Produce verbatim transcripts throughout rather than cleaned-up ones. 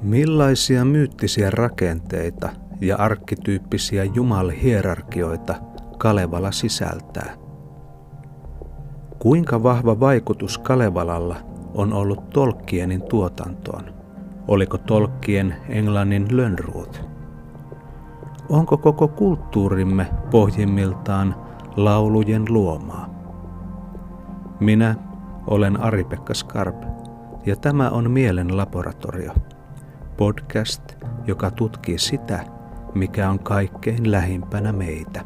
Millaisia myyttisiä rakenteita ja arkkityyppisiä jumalhierarkioita Kalevala sisältää? Kuinka vahva vaikutus Kalevalalla on ollut Tolkienin tuotantoon? Oliko Tolkien englannin Lönnrot? Onko koko kulttuurimme pohjimmiltaan laulujen luomaa? Minä olen Ari-Pekka Skarp ja tämä on Mielen laboratorio. Podcast, joka tutkii sitä, mikä on kaikkein lähimpänä meitä.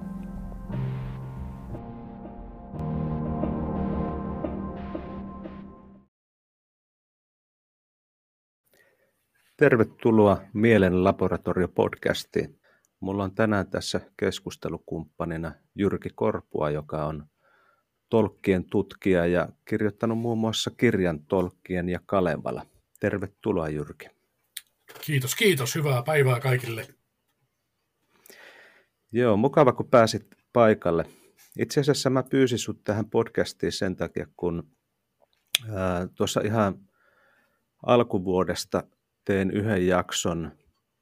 Tervetuloa Mielen laboratorio-podcastiin. Mulla on tänään tässä keskustelukumppanina Jyrki Korpua, joka on Tolkien tutkija ja kirjoittanut muun muassa kirjan Tolkien ja Kalevala. Tervetuloa Jyrki. Kiitos, kiitos. Hyvää päivää kaikille. Joo, mukava kun pääsit paikalle. Itse asiassa mä pyysin sut tähän podcastiin sen takia, kun ää, tuossa ihan alkuvuodesta tein yhden jakson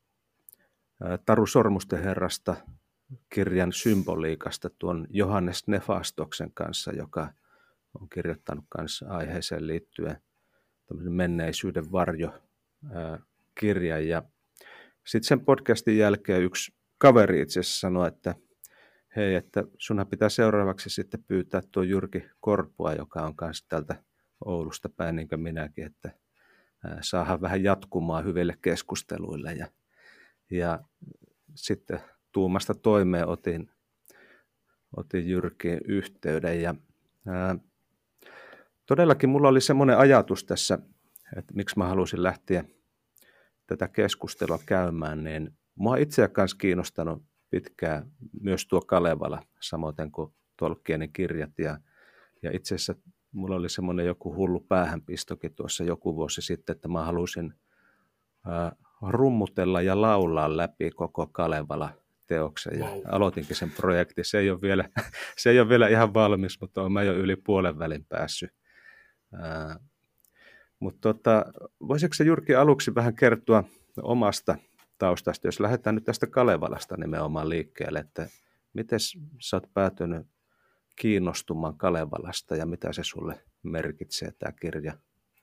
ää, Taru Sormusten herrasta kirjan symboliikasta tuon Johannes Nefastoksen kanssa, joka on kirjoittanut kanssa aiheeseen liittyen tämmöinen menneisyyden varjo ää, kirja. Ja sitten sen podcastin jälkeen yksi kaveri itse asiassa sanoi, että hei, että sunhan pitää seuraavaksi sitten pyytää tuo Jyrki Korpua, joka on kanssa täältä Oulusta päin, niin kuin minäkin, että saadaan vähän jatkumaa hyville keskusteluille. Ja, ja sitten tuumasta toimeen otin, otin Jyrkiin yhteyden. Ja, ää, todellakin mulla oli semmoinen ajatus tässä, että miksi mä halusin lähteä tätä keskustelua käymään, niin mua itseä kanssa kiinnostanut pitkään myös tuo Kalevala, samoin kuin Tolkienin kirjat. Ja, ja itse asiassa mulla oli semmoinen joku hullu päähänpistokin tuossa joku vuosi sitten, että mä halusin ää, rummutella ja laulaa läpi koko Kalevala-teoksen. Ja wow. Aloitinkin sen projektin. Se ei ole vielä, se ei ole vielä ihan valmis, mutta olen mä jo yli puolen välin päässyt. Ää, mutta tota, voisitko sä Jyrki aluksi vähän kertoa omasta taustasta, jos lähdetään nyt tästä Kalevalasta nimenomaan liikkeelle, että miten sä oot päätynyt kiinnostumaan Kalevalasta ja mitä se sulle merkitsee tämä kirja?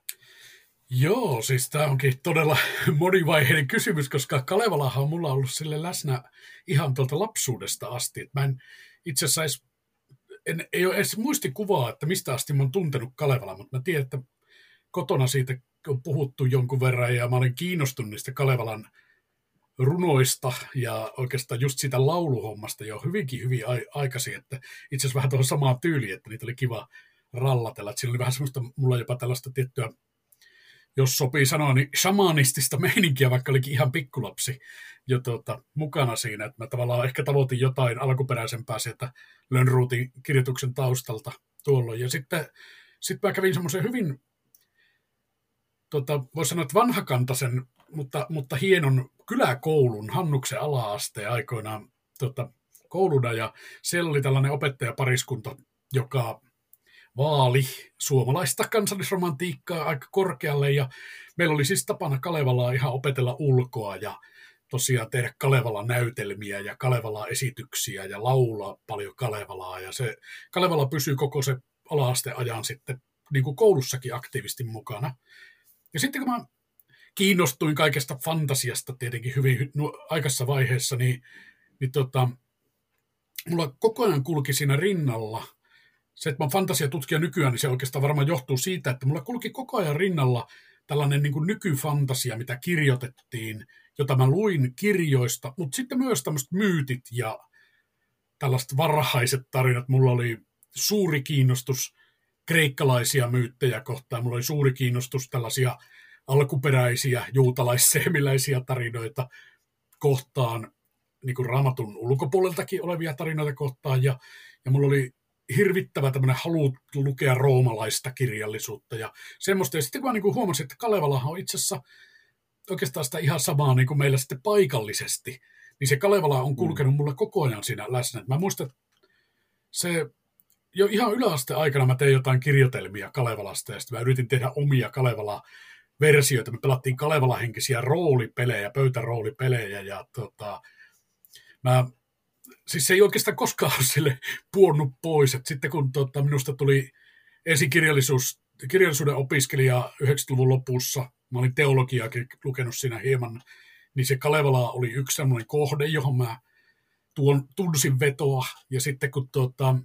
Joo, siis tämä onkin todella monivaiheinen kysymys, koska Kalevalahan on mulla ollut sille läsnä ihan tuolta lapsuudesta asti. Et mä en itse asiassa edes, en, ei ole edes muistikuvaa, että mistä asti mä oon tuntenut Kalevala, mutta mä tiedän, että kotona siitä on puhuttu jonkun verran ja mä olen kiinnostunut niistä Kalevalan runoista ja oikeastaan just siitä lauluhommasta jo hyvinkin hyvin aikaisin, että itse asiassa vähän tuohon samaan tyyliin, että niitä oli kiva rallatella. Että siinä oli vähän semmoista, mulla jopa tällaista tiettyä, jos sopii sanoa, niin shamanistista meininkiä, vaikka olikin ihan pikkulapsi jo tuota, mukana siinä, että mä tavallaan ehkä tavoitin jotain alkuperäisempää sieltä Lönnrotin kirjoituksen taustalta tuolloin. Ja sitten sit mä kävin semmoisen hyvin, tota, voisi sanoa, että vanhakantaisen, mutta, mutta hienon kyläkoulun, Hannuksen ala-asteen aikoinaan tota, kouluna, ja siellä oli tällainen opettajapariskunta, joka vaali suomalaista kansallisromantiikkaa aika korkealle, ja meillä oli siis tapana Kalevalaa ihan opetella ulkoa, ja tosiaan tehdä Kalevalan näytelmiä ja Kalevalan esityksiä, ja laulaa paljon Kalevalaa, ja se Kalevala pysyy koko se ala-asteen ajan sitten niin kuin koulussakin aktiivisesti mukana. Ja sitten kun mä kiinnostuin kaikesta fantasiasta tietenkin hyvin aikaisessa vaiheessa, niin, niin tota, mulla koko ajan kulki siinä rinnalla. Se, että mä oon fantasiatutkija nykyään, niin se oikeastaan varmaan johtuu siitä, että mulla kulki koko ajan rinnalla tällainen niin kuin nykyfantasia, mitä kirjoitettiin, jota mä luin kirjoista, mutta sitten myös tämmöiset myytit ja tällaiset varhaiset tarinat. Mulla oli suuri kiinnostus kreikkalaisia myyttejä kohtaan, mulla oli suuri kiinnostus tällaisia alkuperäisiä juutalaisseemiläisiä tarinoita kohtaan, niin kuin Raamatun ulkopuoleltakin olevia tarinoita kohtaan, ja, ja mulla oli hirvittävä tämmöinen halu lukea roomalaista kirjallisuutta ja semmoista. Ja sitten kun mä niin kuin huomasin, että Kalevalahan on itse asiassa oikeastaan sitä ihan samaa niin kuin meillä sitten paikallisesti, niin se Kalevala on kulkenut mulla koko ajan siinä läsnä. Mä muistan, että se jo ihan yläasteen aikana mä tein jotain kirjoitelmia Kalevalasta, ja sitten mä yritin tehdä omia Kalevala versioita. Me pelattiin Kalevala-henkisiä roolipelejä, pöytäroolipelejä, ja tota, mä, siis se ei oikeastaan koskaan ole sille puonnut pois, että sitten kun tota, minusta tuli ensin kirjallisuus, kirjallisuuden opiskelija yhdeksänkymmentäluvun lopussa, mä olin teologiaakin lukenut siinä hieman, niin se Kalevala oli yksi sellainen kohde, johon mä tuon, tunsin vetoa, ja sitten kun tota,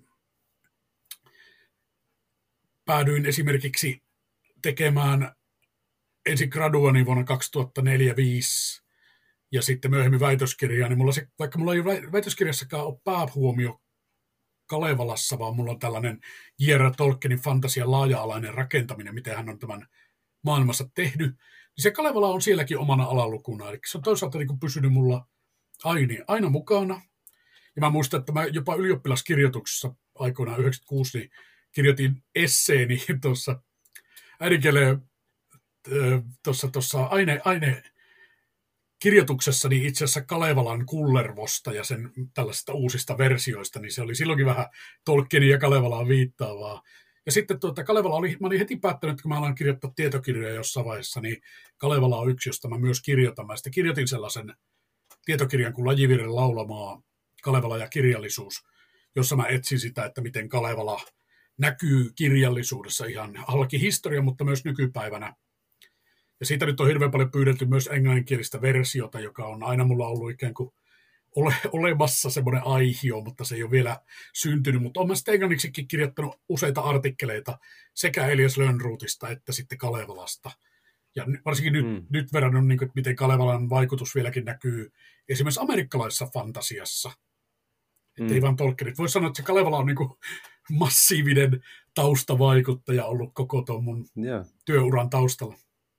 päädyin esimerkiksi tekemään ensin graduani vuonna kaksituhattaneljä viisi ja sitten myöhemmin väitöskirjaa, niin mulla se, vaikka mulla ei väitöskirjassakaan ole päähuomio Kalevalassa, vaan mulla on tällainen J R. Tolkienin fantasian laaja-alainen rakentaminen, miten hän on tämän maailmassa tehnyt, niin se Kalevala on sielläkin omana alalukuna, eli se on toisaalta niin kuin pysynyt mulla aina, aina mukana. Ja mä muistan, että mä jopa ylioppilaskirjoituksessa aikoinaan yhdeksänkymmentäkuusi niin kirjoitin esseeni tuossa äidinkieleen tuossa, tuossa aine, aine kirjoituksessani itse asiassa Kalevalan Kullervosta ja sen tällaisista uusista versioista, niin se oli silloinkin vähän Tolkienin ja Kalevalaan viittaavaa. Ja sitten tuota, Kalevala oli, mä olin heti päättänyt, että kun mä alan kirjoittaa tietokirjoja jossain vaiheessa, niin Kalevala on yksi, josta mä myös kirjoitan. Mä sitten kirjoitin sellaisen tietokirjan kuin Lajivirren laulamaa, Kalevala ja kirjallisuus, jossa mä etsin sitä, että miten Kalevala näkyy kirjallisuudessa ihan halki historia, mutta myös nykypäivänä. Ja siitä nyt on hirveän paljon pyydetty myös englanninkielistä versiota, joka on aina mulla ollut ikään kuin ole, olemassa semmoinen aihio, mutta se ei ole vielä syntynyt. Mutta olen sitten englanniksikin kirjoittanut useita artikkeleita sekä Elias Lönnrotista että sitten Kalevalasta. Ja varsinkin nyt, mm. nyt verrannut, niin kuin, miten Kalevalan vaikutus vieläkin näkyy esimerkiksi amerikkalaisessa fantasiassa. Mm. Että ei vaan Tolkienit. Voisi sanoa, että se Kalevala on niin kuin massiivinen taustavaikuttaja ollut koko tuon mun yeah. työuran taustalla.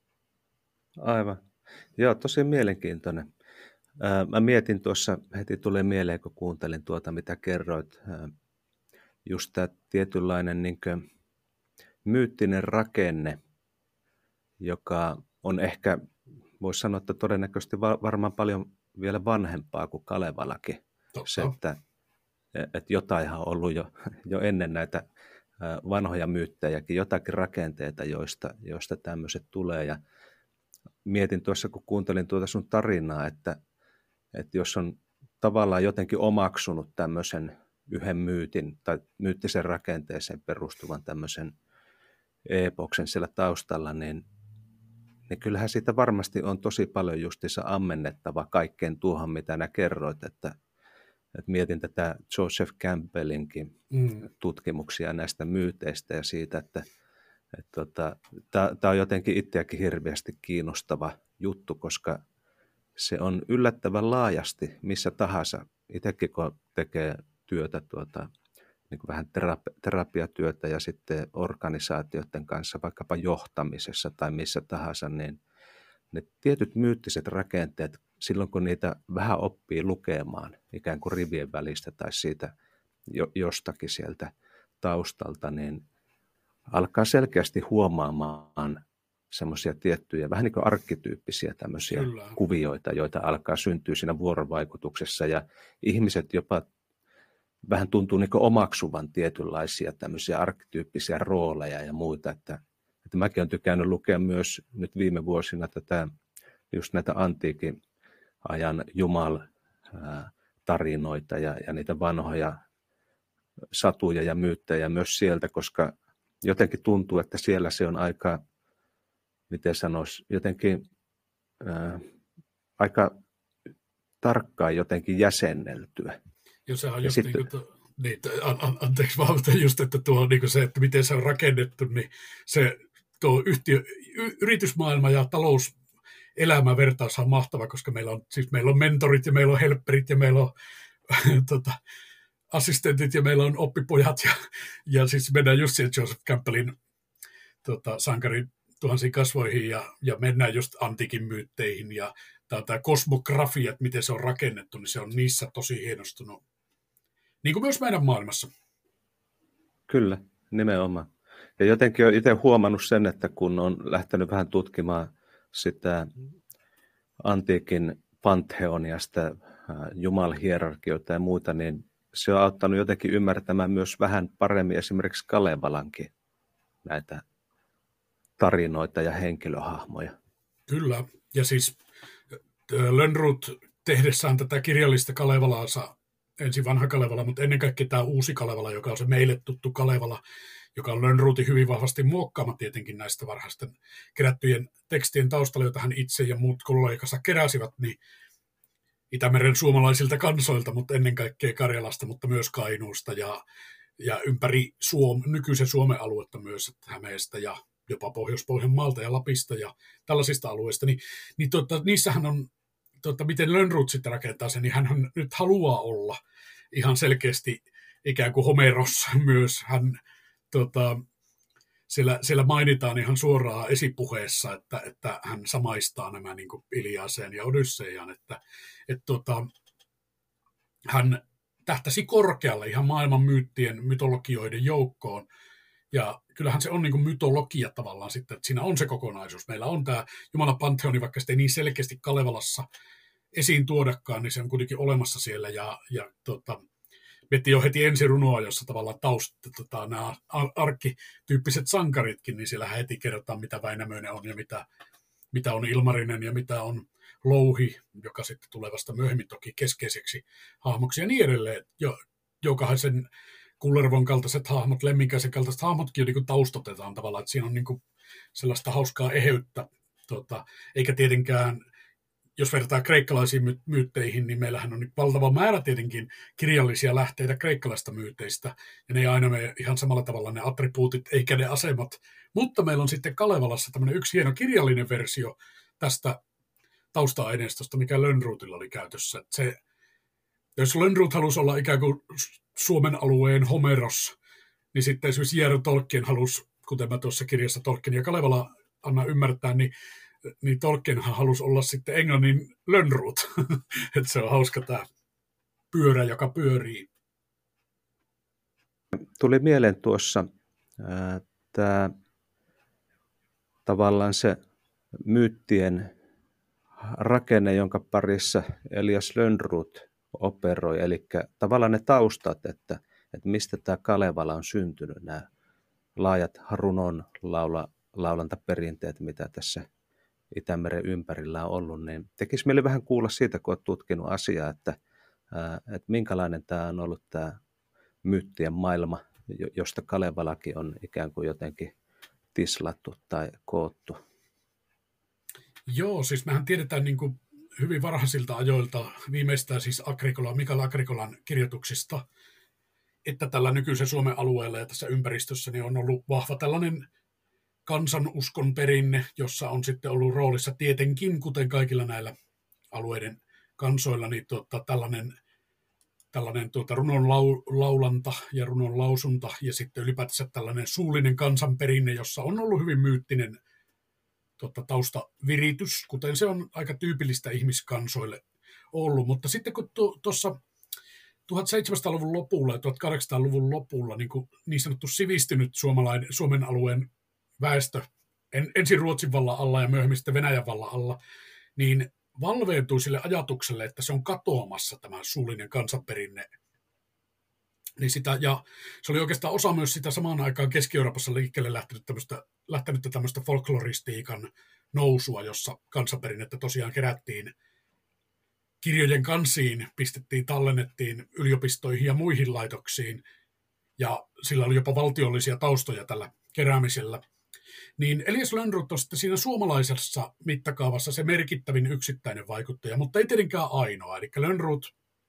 Aivan. Joo, tosi mielenkiintoinen. Mä mietin tuossa, heti tulee mieleen, kun kuuntelin tuota, mitä kerroit, just tämä tietynlainen niin kuin myyttinen rakenne, joka on ehkä, voisi sanoa, että todennäköisesti varmaan paljon vielä vanhempaa kuin Kalevalakin. Totta. Se, että, että jotainhan on ollut jo, jo ennen näitä vanhoja myyttejäkin, jotakin rakenteita, joista, joista tämmöiset tulee. Ja mietin tuossa, kun kuuntelin tuota sun tarinaa, että, että jos on tavallaan jotenkin omaksunut tämmöisen yhden myytin tai myyttisen rakenteeseen perustuvan tämmöisen epoksen siellä taustalla, niin, niin kyllähän siitä varmasti on tosi paljon justiinsa ammennettava kaikkeen tuohon, mitä nää kerroit, että, että mietin tätä Joseph Campbellinkin mm. tutkimuksia näistä myyteistä ja siitä, että Tota, tämä on jotenkin itseäkin hirveästi kiinnostava juttu, koska se on yllättävän laajasti missä tahansa. Itsekin kun tekee työtä, tuota, niin kuin vähän terapi- terapiatyötä ja sitten organisaatioiden kanssa, vaikkapa johtamisessa tai missä tahansa, niin ne tietyt myyttiset rakenteet, silloin kun niitä vähän oppii lukemaan, ikään kuin rivien välistä tai siitä jostakin sieltä taustalta, niin alkaa selkeästi huomaamaan semmoisia tiettyjä, vähän niin kuin arkkityyppisiä tämmöisiä Kyllä. kuvioita, joita alkaa syntyä siinä vuorovaikutuksessa, ja ihmiset jopa vähän tuntuu niin kuin omaksuvan tietynlaisia tämmöisiä arkkityyppisiä rooleja ja muita, että, että mäkin olen tykännyt lukea myös nyt viime vuosina tätä, just näitä antiikin ajan Jumal-tarinoita ja, ja niitä vanhoja satuja ja myyttejä myös sieltä, koska jotenkin tuntuu, että siellä se on aika, miten sanoisi, jotenkin ää, aika tarkkaan jotenkin jäsenneltyä. Joo, sehän on just sitten, niin kuin, niin, an, an, anteeksi vaan, just, että tuo niin kuin se, että miten se on rakennettu, niin se tuo yhtiö, y, yritysmaailma ja talouselämä vertaus on mahtava, koska meillä on, siis meillä on mentorit ja meillä on helpperit ja meillä on tota, assistentit ja meillä on oppipojat ja, ja siis mennään just siihen Joseph Campbellin tota, sankarin tuhansiin kasvoihin ja, ja mennään just antiikin myytteihin ja tämä kosmografia, että miten se on rakennettu, niin se on niissä tosi hienostunut. Niin kuin myös meidän maailmassa. Kyllä, nimenomaan. Ja jotenkin olen itse huomannut sen, että kun on lähtenyt vähän tutkimaan sitä antiikin pantheonia, sitä jumalhierarkioita ja muuta, niin se on auttanut jotenkin ymmärtämään myös vähän paremmin esimerkiksi Kalevalankin näitä tarinoita ja henkilöhahmoja. Kyllä, ja siis Lönnrot tehdessään tätä kirjallista Kalevalaansa, ensin vanha Kalevala, mutta ennen kaikkea tämä uusi Kalevala, joka on se meille tuttu Kalevala, joka on Lönnrotin hyvin vahvasti muokkaama tietenkin näistä varhaisten kerättyjen tekstien taustalla, joita hän itse ja muut kollegansa keräsivät, niin Itämeren suomalaisilta kansoilta, mutta ennen kaikkea Karjalasta, mutta myös Kainuusta ja, ja ympäri Suom, nykyisen Suomen aluetta myös, Hämeestä ja jopa Pohjois-Pohjanmaalta ja Lapista ja tällaisista alueista, niin, niin tuota, niissähän on, tuota, miten Lönnrot sitten rakentaa sen, niin hän nyt haluaa olla ihan selkeästi ikään kuin Homeros myös. Hän, tuota, siellä, siellä mainitaan ihan suoraan esipuheessa, että, että hän samaistaa nämä niin kuin Iliaseen ja Odysseian, että, että tuota, hän tähtäsi korkealle ihan maailman myyttien, mytologioiden joukkoon. Ja kyllähän se on niin kuin mytologia tavallaan sitten, että siinä on se kokonaisuus. Meillä on tämä Jumalan pantheoni, vaikka sitä ei niin selkeästi Kalevalassa esiin tuodakaan, niin se on kuitenkin olemassa siellä. Ja, ja tota, miettii jo heti ensi runoa, jossa tavallaan taustat, tota, nämä arkkityyppiset sankaritkin, niin siellä heti kerrotaan, mitä Väinämöinen on ja mitä, mitä on Ilmarinen ja mitä on Louhi, joka sitten tulee vasta myöhemmin toki keskeiseksi hahmoksi ja niin edelleen, jo, jokahan sen Kullervon kaltaiset hahmot, Lemminkäisen kaltaiset hahmotkin niin taustotetaan tavallaan, että siinä on niin kuin sellaista hauskaa eheyttä, tota, eikä tietenkään, jos vertaa kreikkalaisiin my- myytteihin, niin meillähän on niin valtava määrä tietenkin kirjallisia lähteitä kreikkalaista myyteistä, ja ne ei aina mene ihan samalla tavalla ne attribuutit eikä ne asemat, mutta meillä on sitten Kalevalassa tämmöinen yksi hieno kirjallinen versio tästä tausta-aineistosta, mikä Lönnrotilla oli käytössä. Että se, jos Lönnrot halusi olla ikään kuin Suomen alueen Homeros, niin sitten esimerkiksi J R. Tolkien halusi, kuten mä tuossa kirjassa Tolkien ja Kalevala anna ymmärtää, niin, niin Tolkienhan halusi olla sitten englannin Lönnrot. Että se on hauska tämä pyörä, joka pyörii. Tuli mieleen tuossa tämä tavallaan se myyttien rakenne, jonka parissa Elias Lönnrot operoi, eli tavallaan ne taustat, että, että mistä tämä Kalevala on syntynyt, nämä laajat runon laula, laulantaperinteet, mitä tässä Itämeren ympärillä on ollut, niin tekisi mieli vähän kuulla siitä, kun olet tutkinut asiaa, että, että minkälainen tämä on ollut tämä myyttien maailma, josta Kalevalakin on ikään kuin jotenkin tislattu tai koottu. Joo, siis mehän tiedetään niin kuin hyvin varhaisilta ajoilta, viimeistään siis Agricola, Mikael Agricolan kirjoituksista, että tällä nykyisen Suomen alueella ja tässä ympäristössä niin on ollut vahva tällainen kansanuskon perinne, jossa on sitten ollut roolissa tietenkin, kuten kaikilla näillä alueiden kansoilla, niin tuota, tällainen, tällainen tuota, runon lau, laulanta ja runon lausunta ja sitten ylipäätänsä tällainen suullinen kansanperinne, jossa on ollut hyvin myyttinen tuota, taustaviritys, kuten se on aika tyypillistä ihmiskansoille ollut. Mutta sitten kun tuossa tuhatseitsemänsataaluvun lopulla ja tuhatkahdeksansataaluvun lopulla niin, kuin niin sanottu sivistynyt suomalainen, Suomen alueen väestö, en, ensin Ruotsin vallan alla ja myöhemmin sitten Venäjän vallan alla, niin valveentui sille ajatukselle, että se on katoamassa tämä suullinen kansanperinne. Niin sitä, ja se oli oikeastaan osa myös sitä samaan aikaan Keski-Euroopassa liikkeelle lähtenyt tämmöistä, lähtenyttä tämmöistä folkloristiikan nousua, jossa kansanperinnettä tosiaan kerättiin kirjojen kansiin, pistettiin, tallennettiin yliopistoihin ja muihin laitoksiin, ja sillä oli jopa valtiollisia taustoja tällä keräämisellä. Niin Elias Lönnrot on sitten siinä suomalaisessa mittakaavassa se merkittävin yksittäinen vaikuttaja, mutta ei tietenkään ainoa. Eli Lönnrot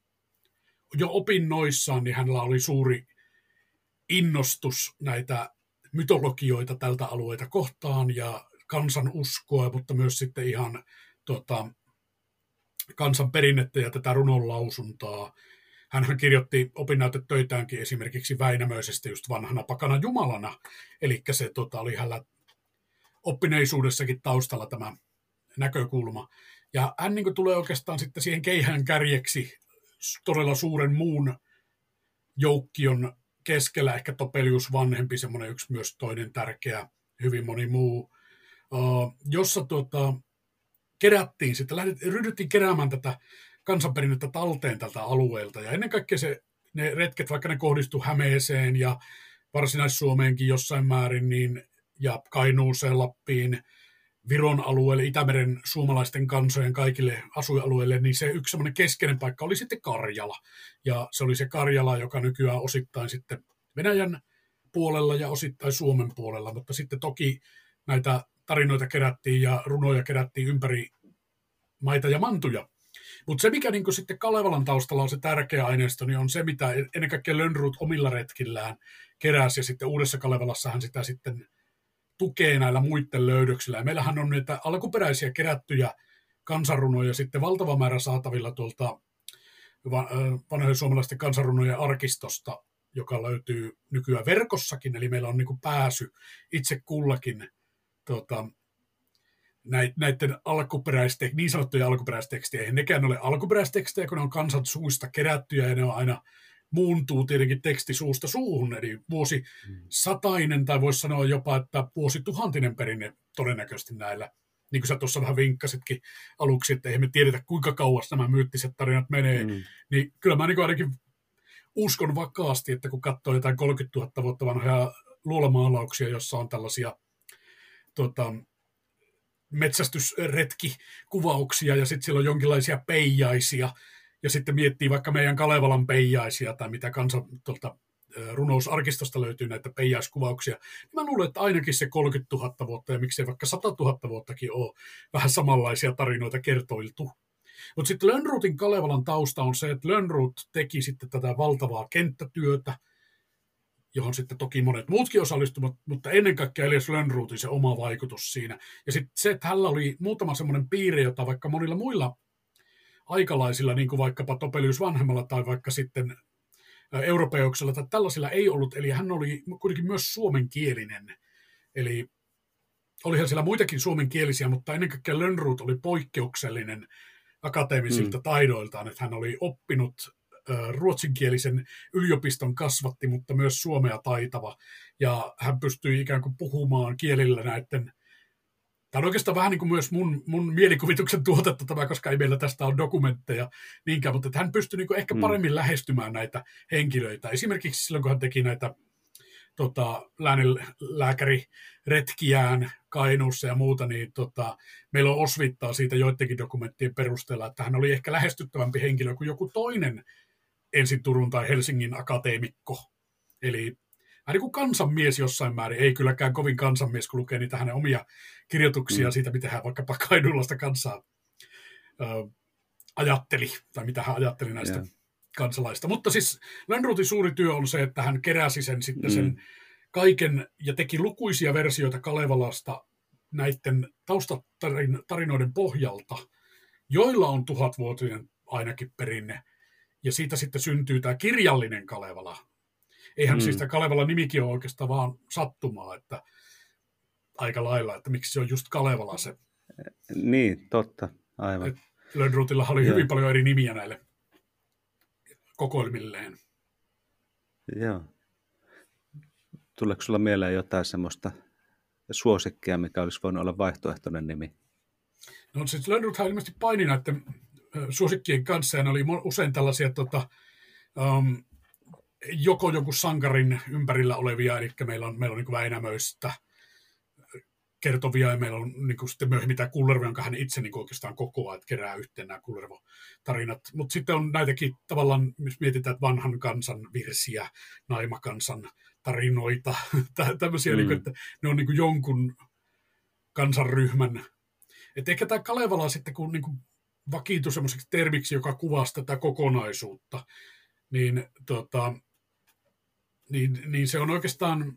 jo opinnoissaan, niin hänellä oli suuri innostus näitä mytologioita tältä alueita kohtaan ja kansanuskoa, mutta myös sitten ihan tota, kansanperinnettä ja tätä runonlausuntaa. Hänhän kirjoitti opinnäytetöitäänkin esimerkiksi Väinämöisestä just vanhana pakana jumalana, eli se tota, oli hänellä oppineisuudessakin taustalla tämä näkökulma. Ja hän niin kuin tulee oikeastaan sitten siihen keihään kärjeksi todella suuren muun joukkion keskellä, ehkä Topelius vanhempi, semmoinen yksi myös toinen tärkeä, hyvin moni muu, jossa tuota, kerättiin sitten, ryhdyttiin keräämään tätä kansanperinnettä talteen tältä alueelta. Ja ennen kaikkea se, ne retket, vaikka ne kohdistui Hämeeseen ja Varsinais-Suomeenkin jossain määrin, niin, ja Kainuuseen, Lappiin, Viron alueelle, Itämeren suomalaisten kansojen kaikille asuinalueille, niin se yksi semmoinen keskeinen paikka oli sitten Karjala. Ja se oli se Karjala, joka nykyään osittain sitten Venäjän puolella ja osittain Suomen puolella, mutta sitten toki näitä tarinoita kerättiin ja runoja kerättiin ympäri maita ja mantuja. Mutta se, mikä niinku sitten Kalevalan taustalla on se tärkeä aineisto, niin on se, mitä ennen kaikkea Lönnrot omilla retkillään keräsi, ja sitten Uudessa Kalevalassa hän sitä sitten tukee näillä muiden löydöksillä. Ja meillähän on näitä alkuperäisiä kerättyjä kansanrunoja sitten valtava määrä saatavilla tuolta vanhojen suomalaisten kansanrunojen arkistosta, joka löytyy nykyään verkossakin, eli meillä on niin kuin pääsy itse kullakin tuota, näiden alkuperäistek- niin sanottuja alkuperäistekstejä. Eihän nekään ole alkuperäistekstejä, kun ne on kansan suusta kerättyjä, ja ne on aina muuntuu tietenkin teksti suusta suuhun, eli vuosi satainen, tai voisi sanoa jopa, että vuosituhantinen perinne todennäköisesti näillä. Niin kuin sä tuossa vähän vinkkasitkin aluksi, että eihän me tiedetä, kuinka kauas nämä myyttiset tarinat menee, mm. niin kyllä mä niin ainakin uskon vakaasti, että kun katsoo jotain kolmekymmentätuhatta vuotta vanhoja luolamaalauksia, jossa on tällaisia tota, metsästysretkikuvauksia, ja sitten siellä on jonkinlaisia peijaisia, ja sitten miettii vaikka meidän Kalevalan peijaisia, tai mitä kansan tuolta runousarkistosta löytyy näitä peijaiskuvauksia, niin mä luulen, että ainakin se kolmekymmentätuhatta vuotta, ja miksei vaikka sata tuhatta vuottakin ole vähän samanlaisia tarinoita kertoiltu. Mutta sitten Lönnrotin Kalevalan tausta on se, että Lönnrot teki sitten tätä valtavaa kenttätyötä, johon sitten toki monet muutkin osallistuvat, mutta ennen kaikkea Elias Lönnrotin se oma vaikutus siinä. Ja sitten se, että hänellä oli muutama semmoinen piirre, jota vaikka monilla muilla aikalaisilla, niin kuin vaikkapa Topelius Vanhemmalla tai vaikka sitten europeuksella tai tällaisilla ei ollut, eli hän oli kuitenkin myös suomenkielinen. Eli olihan siellä muitakin suomenkielisiä, mutta ennen kaikkea Lönnrot oli poikkeuksellinen akateemisilta mm. taidoiltaan, että hän oli oppinut ruotsinkielisen yliopiston kasvatti, mutta myös suomea taitava, ja hän pystyi ikään kuin puhumaan kielillä näiden. Tämä on oikeastaan vähän niin kuin myös mun, mun mielikuvituksen tuotetta tämä, koska ei meillä tästä ole dokumentteja niinkään, mutta että hän pystyi niin kuin ehkä paremmin mm. lähestymään näitä henkilöitä. Esimerkiksi silloin, kun hän teki näitä tota, lääkäriretkiään Kainuussa ja muuta, niin tota, meillä on osvittaa siitä joidenkin dokumenttien perusteella, että hän oli ehkä lähestyttävämpi henkilö kuin joku toinen ensin Turun tai Helsingin akateemikko. Eli vähän niin kuin kansanmies jossain määrin, ei kylläkään kovin kansanmies, kun lukee niitä hänen omia kirjoituksia mm. siitä, mitä hän vaikkapa kainuulaista kansaa ö, ajatteli, tai mitä hän ajatteli näistä yeah. kansalaista. Mutta siis Lönnrotin suuri työ on se, että hän keräsi sen sitten mm. sen kaiken ja teki lukuisia versioita Kalevalasta näiden taustatarinoiden pohjalta, joilla on tuhatvuotinen ainakin perinne, ja siitä sitten syntyy tämä kirjallinen Kalevala. Eihän mm. siis tämä Kalevalan nimikin ole oikeastaan vaan sattumaa, että aika lailla, että miksi se on just Kalevala se. Niin, totta, aivan. Lönnrotilla oli Joo. hyvin paljon eri nimiä näille kokoelmilleen. Joo. Tuleeko sulla mieleen jotain semmoista suosikkia, mikä olisi voinut olla vaihtoehtoinen nimi? No siis Lönnrothan ilmeisesti paini näiden suosikkien kanssa, ja ne oli usein tällaisia tota, um, joko joku sankarin ympärillä olevia, eli meillä on, meillä on niin Väinämöistä kertovia, ja meillä on niin sitten myöhemmin tämä Kullervo, jonka hän itse niin oikeastaan kokoaa, että kerää yhteen nämä Kullervo-tarinat. Mutta sitten on näitäkin tavallaan, jos mietitään, että vanhan kansan virsiä, naimakansan tarinoita, tämmöisiä, mm. niin kuin, että ne on niin kuin jonkun kansanryhmän. Et ehkä tämä Kalevala sitten, kun niin kuin vakiintui semmoiseksi termiksi, joka kuvasi tätä kokonaisuutta, niin, tota, niin, niin se on oikeastaan,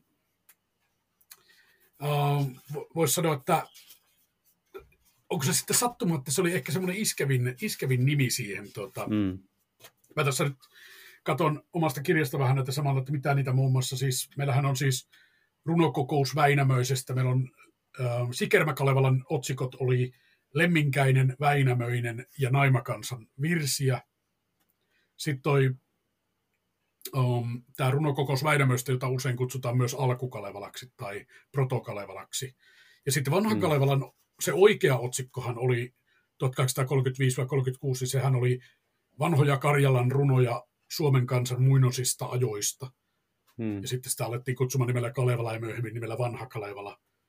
uh, voisi sanoa, että onko se sitten sattuma, että se oli ehkä semmoinen iskevin, iskevin nimi siihen. Tota. Mm. Mä tässä nyt katson omasta kirjasta vähän näitä samalla, että mitä niitä muun muassa siis, meillähän on siis runokokous Väinämöisestä, meillä on uh, Sikermä-Kalevalan otsikot oli Lemminkäinen, Väinämöinen ja Naimakansan virsiä. Sitten toi Um, tämä runokokous Väinämöistä, jota usein kutsutaan myös alkukalevalaksi tai protokalevalaksi. Ja sitten vanhan mm. Kalevalan se oikea otsikkohan oli tuhatkahdeksansataakolmekymmentäviisi kolmekymmentäkuusi, sehän oli vanhoja Karjalan runoja Suomen kansan muinoisista ajoista. Mm. Ja sitten sitä alettiin kutsumaan nimellä Kalevala ja myöhemmin nimellä Vanha Kalevala.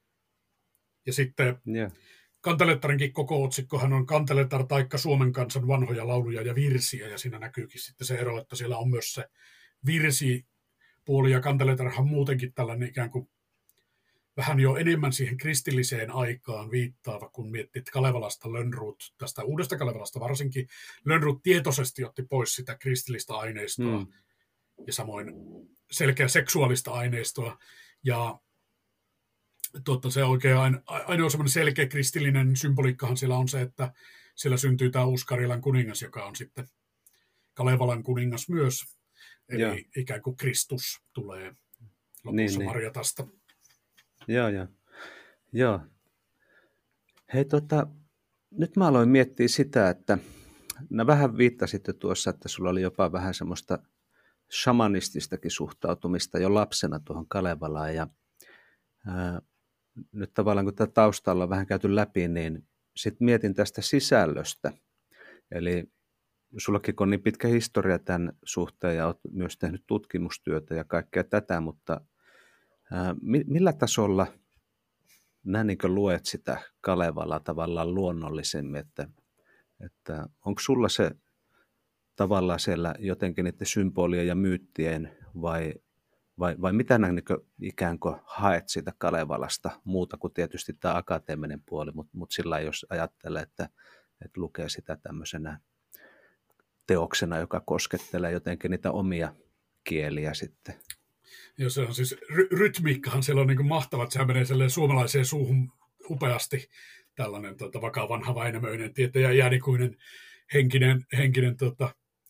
Ja sitten Yeah. Kantelettarinkin koko otsikkohan on Kanteletar taikka Suomen kansan vanhoja lauluja ja virsiä, ja siinä näkyykin sitten se ero, että siellä on myös se virsipuoli, ja Kanteletarhan muutenkin tällainen ikään kuin vähän jo enemmän siihen kristilliseen aikaan viittaava, kun miettit Kalevalasta Lönnrot, tästä uudesta Kalevalasta varsinkin, Lönnrot tietoisesti otti pois sitä kristillistä aineistoa, mm. ja samoin selkeä seksuaalista aineistoa, ja Totta, se oikein ainoa semmoinen selkeä kristillinen symboliikkahan siellä on se, että siellä syntyy tämä uusi Karjalan kuningas, joka on sitten Kalevalan kuningas myös. Eli ja. ikään kuin Kristus tulee lopussa niin, Marjatasta. Niin. Joo, joo. joo. Hei, tota, nyt mä aloin miettiä sitä, että no vähän viittasitte tuossa, että sulla oli jopa vähän semmoista shamanististakin suhtautumista jo lapsena tuohon Kalevalaan, ja ää, nyt tavallaan kun tätä taustalla on vähän käyty läpi, niin sitten mietin tästä sisällöstä. Eli sullakin on niin pitkä historia tämän suhteen ja olet myös tehnyt tutkimustyötä ja kaikkea tätä, mutta ää, millä tasolla nää niin kuin luet sitä Kalevalaa tavallaan luonnollisemmin, että, että onko sulla se tavallaan siellä jotenkin niiden symbolien ja myyttien vai Vai, vai mitä nää niin ikään kuin haet siitä Kalevalasta muuta kuin tietysti tämä akateeminen puoli, mutta mut sillä jos ajattelee, että, että lukee sitä tämmöisenä teoksena, joka koskettelee jotenkin niitä omia kieliä sitten. Joo, se on siis, ry- rytmiikkahan siellä on niin kuin mahtavat, sehän menee suomalaiseen suuhun upeasti, tällainen tota, vakaa vanha Väinämöinen tietäjä jäänikuinen henkinen, henkinen tota,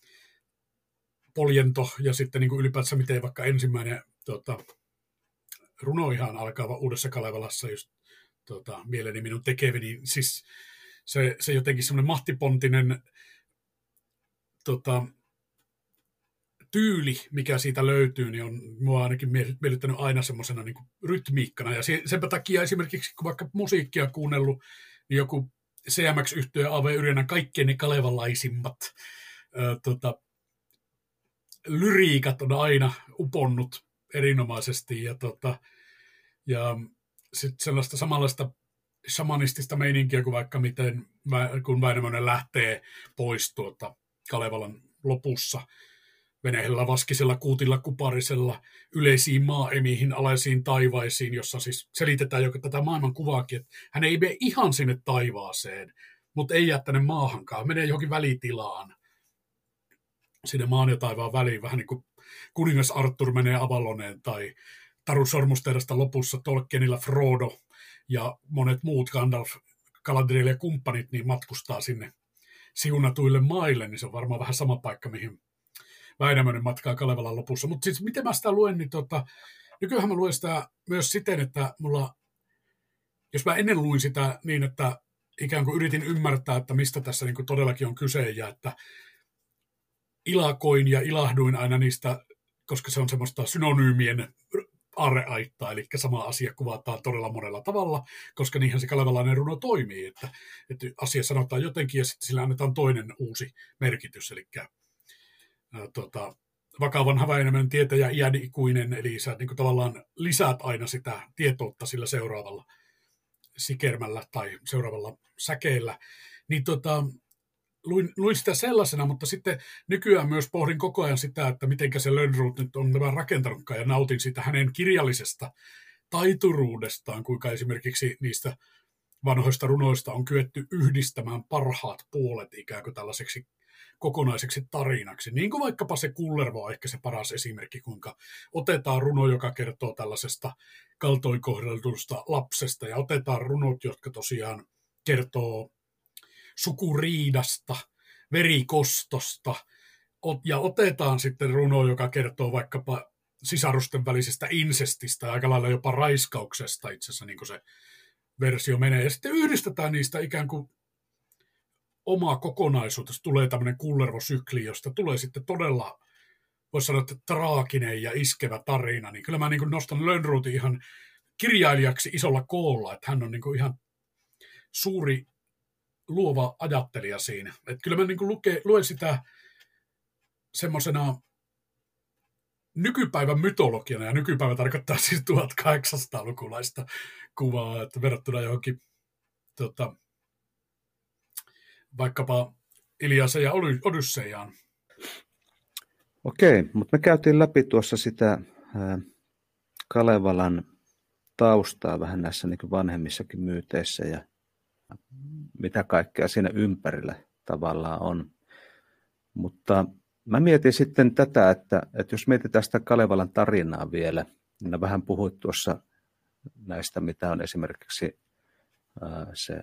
poljento, ja sitten niin kuin ylipäätään miten vaikka ensimmäinen tota, runo ihan alkaa uudessa Kalevalassa, just tota, mieleni minun tekevi, niin siis se, se jotenkin semmoinen mahtipontinen tota, tyyli, mikä siitä löytyy, niin on mua ainakin miellyttänyt aina semmoisena niin kuin rytmiikkana, ja senpä takia esimerkiksi, kun vaikka musiikkia kuunnellut, niin joku C M X-yhtye A V Yrjönän kaikkein ne kalevalaisimmat ää, tota, lyriikat on aina uponnut erinomaisesti, ja, tota, ja sitten sellaista samanlaista shamanistista meininkiä kuin vaikka miten, kun Väinämöinen lähtee pois tuota Kalevalan lopussa veneellä, vaskisella, kuutilla, kuparisella, yleisiin maaemiin, alaisiin taivaisiin, jossa siis selitetään jo tätä maailman kuvaakin, että hän ei mene ihan sinne taivaaseen, mutta ei jää tänne maahankaan, menee johonkin välitilaan, sinne maan ja taivaan väliin, vähän niin kuin kuningas Arthur menee Avaloneen, tai Taru Sormustehdasta lopussa Tolkienilla Frodo ja monet muut Gandalf, Galadriel ja kumppanit niin matkustaa sinne siunatuille maille, niin se on varmaan vähän sama paikka, mihin Väinämöinen matkaa Kalevalan lopussa. Mutta siis miten mä sitä luen, niin tota, nykyään mä luen sitä myös siten, että mulla, jos mä ennen luin sitä niin, että ikään kuin yritin ymmärtää, että mistä tässä niin kuin todellakin on kyse, ja että ilakoin ja ilahduin aina niistä, koska se on semmoista synonyymien aarreaittaa, eli sama asia kuvataan todella monella tavalla, koska niinhän se kalevalainen runo toimii, että, että asia sanotaan jotenkin ja sitten sillä annetaan toinen uusi merkitys, eli ää, tota, vakavan Väinämöinen tietäjä iänikuinen, eli sä niin kuin tavallaan lisäät aina sitä tietoutta sillä seuraavalla sikermällä tai seuraavalla säkeellä, niin tota, Luin, luin sitä sellaisena, mutta sitten nykyään myös pohdin koko ajan sitä, että miten se Lönnrot nyt on nämä rakentanutkaan, ja nautin sitä hänen kirjallisesta taituruudestaan, kuinka esimerkiksi niistä vanhoista runoista on kyetty yhdistämään parhaat puolet ikään kuin tällaiseksi kokonaiseksi tarinaksi. Niin kuin vaikkapa se Kullervo on ehkä se paras esimerkki, kuinka otetaan runo, joka kertoo tällaisesta kaltoinkohdeltusta lapsesta, ja otetaan runot, jotka tosiaan kertoo sukuriidasta, verikostosta, ja otetaan sitten runo, joka kertoo vaikkapa sisarusten välisestä insestistä ja aika lailla jopa raiskauksesta itse asiassa, niin kuin se versio menee. Ja sitten yhdistetään niistä ikään kuin omaa kokonaisuutta. Tulee tämmöinen Kullervo-sykli, josta tulee sitten todella, voisi sanoa, että traaginen ja iskevä tarina. Niin kyllä mä niin kuin nostan Lönnrotin ihan kirjailijaksi isolla koolla, että hän on niin kuin ihan suuri luova ajattelija siinä. Että kyllä mä niin kuin luke, luen sitä semmoisena nykypäivän mytologiana, ja nykypäivä tarkoittaa siis tuhatkahdeksansataalukulaista kuvaa, että verrattuna johonkin tota, vaikkapa Iliasen ja Odysseiaan. Okei, mutta me käytiin läpi tuossa sitä ää, Kalevalan taustaa vähän näissä niin kuin vanhemmissakin myyteissä ja mitä kaikkea siinä ympärillä tavallaan on. Mutta mä mietin sitten tätä, että, että jos mietitään sitä Kalevalan tarinaa vielä, niin vähän puhuit tuossa näistä, mitä on esimerkiksi ää, se,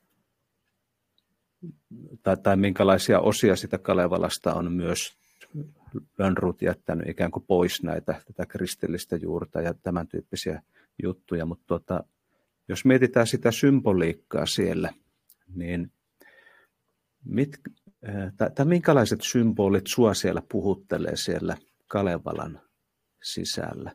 tai, tai minkälaisia osia sitä Kalevalasta on myös Lönnrot jättänyt ikään kuin pois näitä, tätä kristillistä juurta ja tämän tyyppisiä juttuja, mutta tuota, jos mietitään sitä symboliikkaa siellä, niin mit, tai, tai minkälaiset symbolit sua siellä puhuttelee siellä Kalevalan sisällä?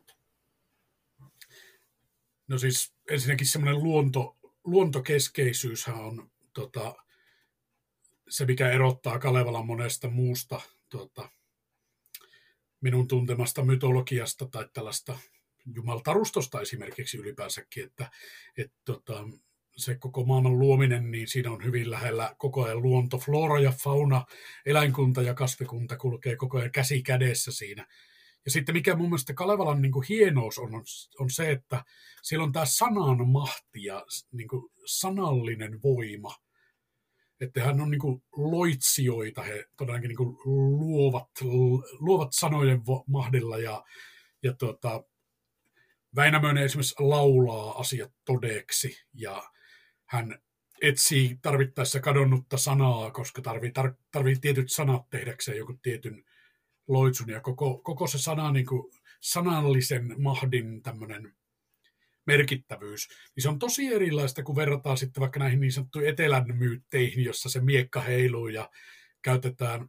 No siis ensinnäkin semmoinen luonto, luontokeskeisyyshän on tota, se, mikä erottaa Kalevalan monesta muusta tota, minun tuntemasta mytologiasta tai tällaista jumaltarustosta esimerkiksi ylipäänsäkin, että et, tota, se koko maailman luominen, niin siinä on hyvin lähellä koko ajan luonto, flora ja fauna, eläinkunta ja kasvikunta kulkee koko ajan käsi kädessä siinä. Ja sitten mikä mun mielestä Kalevalan niin kuin hienous on, on se, että siellä on tämä sanan mahti ja niin kuin sanallinen voima. Että hän on niin kuin loitsijoita, he todellakin niin kuin luovat, luovat sanojen mahdilla ja, ja tuota, Väinämöinen esimerkiksi laulaa asiat todeksi ja hän etsii tarvittaessa kadonnutta sanaa, koska tarvii, tar, tarvii tietyt sanat tehdäkseen joku tietyn loitsun ja koko, koko se sana, niin kuin sanallisen mahdin tämmöinen merkittävyys, niin se on tosi erilaista, kun verrataan sitten vaikka näihin niin sanottuihin etelän myytteihin, jossa se miekka heiluu ja käytetään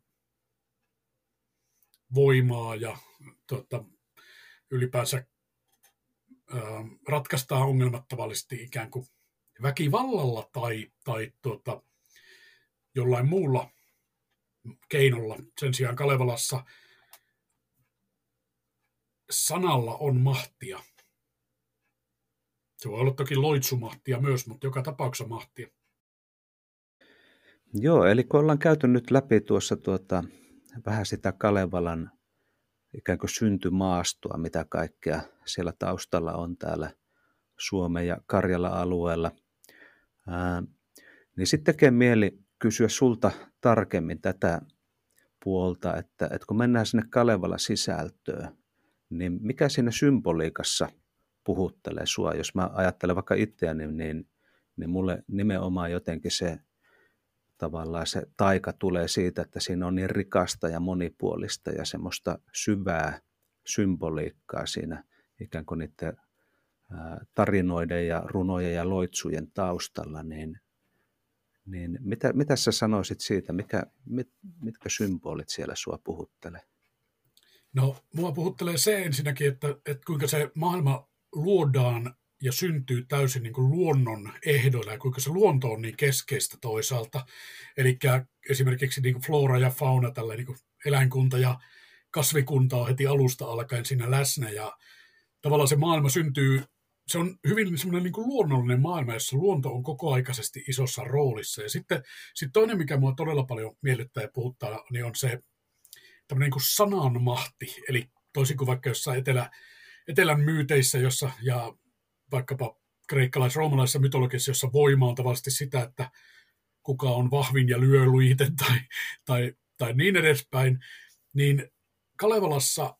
voimaa ja tota, ylipäänsä ää, ratkaistaan ongelmat tavallisesti ikään kuin väkivallalla tai, tai tota, jollain muulla keinolla. Sen sijaan Kalevalassa sanalla on mahtia. Se voi olla toki loitsumahtia myös, mutta joka tapauksessa mahtia. Joo, eli kun ollaan käyty nyt läpi tuossa tuota, vähän sitä Kalevalan ikään kuin syntymaastoa, mitä kaikkea siellä taustalla on täällä Suomen ja Karjala-alueella, ää, niin sitten tekee mieli kysyä sulta tarkemmin tätä puolta, että, että kun mennään sinne Kalevalan sisältöön, niin mikä siinä symboliikassa puhuttelee sua? Jos mä ajattelen vaikka itseäni, niin, niin mulle nimenomaan jotenkin se tavallaan se taika tulee siitä, että siinä on niin rikasta ja monipuolista ja semmoista syvää symboliikkaa siinä ikään kuin niiden tarinoiden ja runojen ja loitsujen taustalla, niin, niin mitä, mitä sä sanoisit siitä, mikä, mit, mitkä symbolit siellä sua puhuttelee? No, mua puhuttelee se ensinnäkin, että, että kuinka se maailma luodaan ja syntyy täysin niin kuin luonnon ehdoilla ja kuinka se luonto on niin keskeistä toisaalta. Eli esimerkiksi niin kuin flora ja fauna, tällä niin kuin eläinkunta ja kasvikunta on heti alusta alkaen siinä läsnä ja tavallaan se maailma syntyy, se on hyvin semmoinen niin kuin luonnollinen maailma, jossa luonto on kokoaikaisesti isossa roolissa. Ja sitten, sitten toinen, mikä mua todella paljon miellyttää ja puhuttaa, niin on se tämmöinen niin kuin sananmahti, eli toisin kuin vaikka jossain etelä, etelän myyteissä, jossa, ja vaikkapa kreikkalais-roomalaisessa mytologiassa, jossa voima on tavallisesti sitä, että kuka on vahvin ja lyö luiten tai, tai, tai niin edespäin, niin Kalevalassa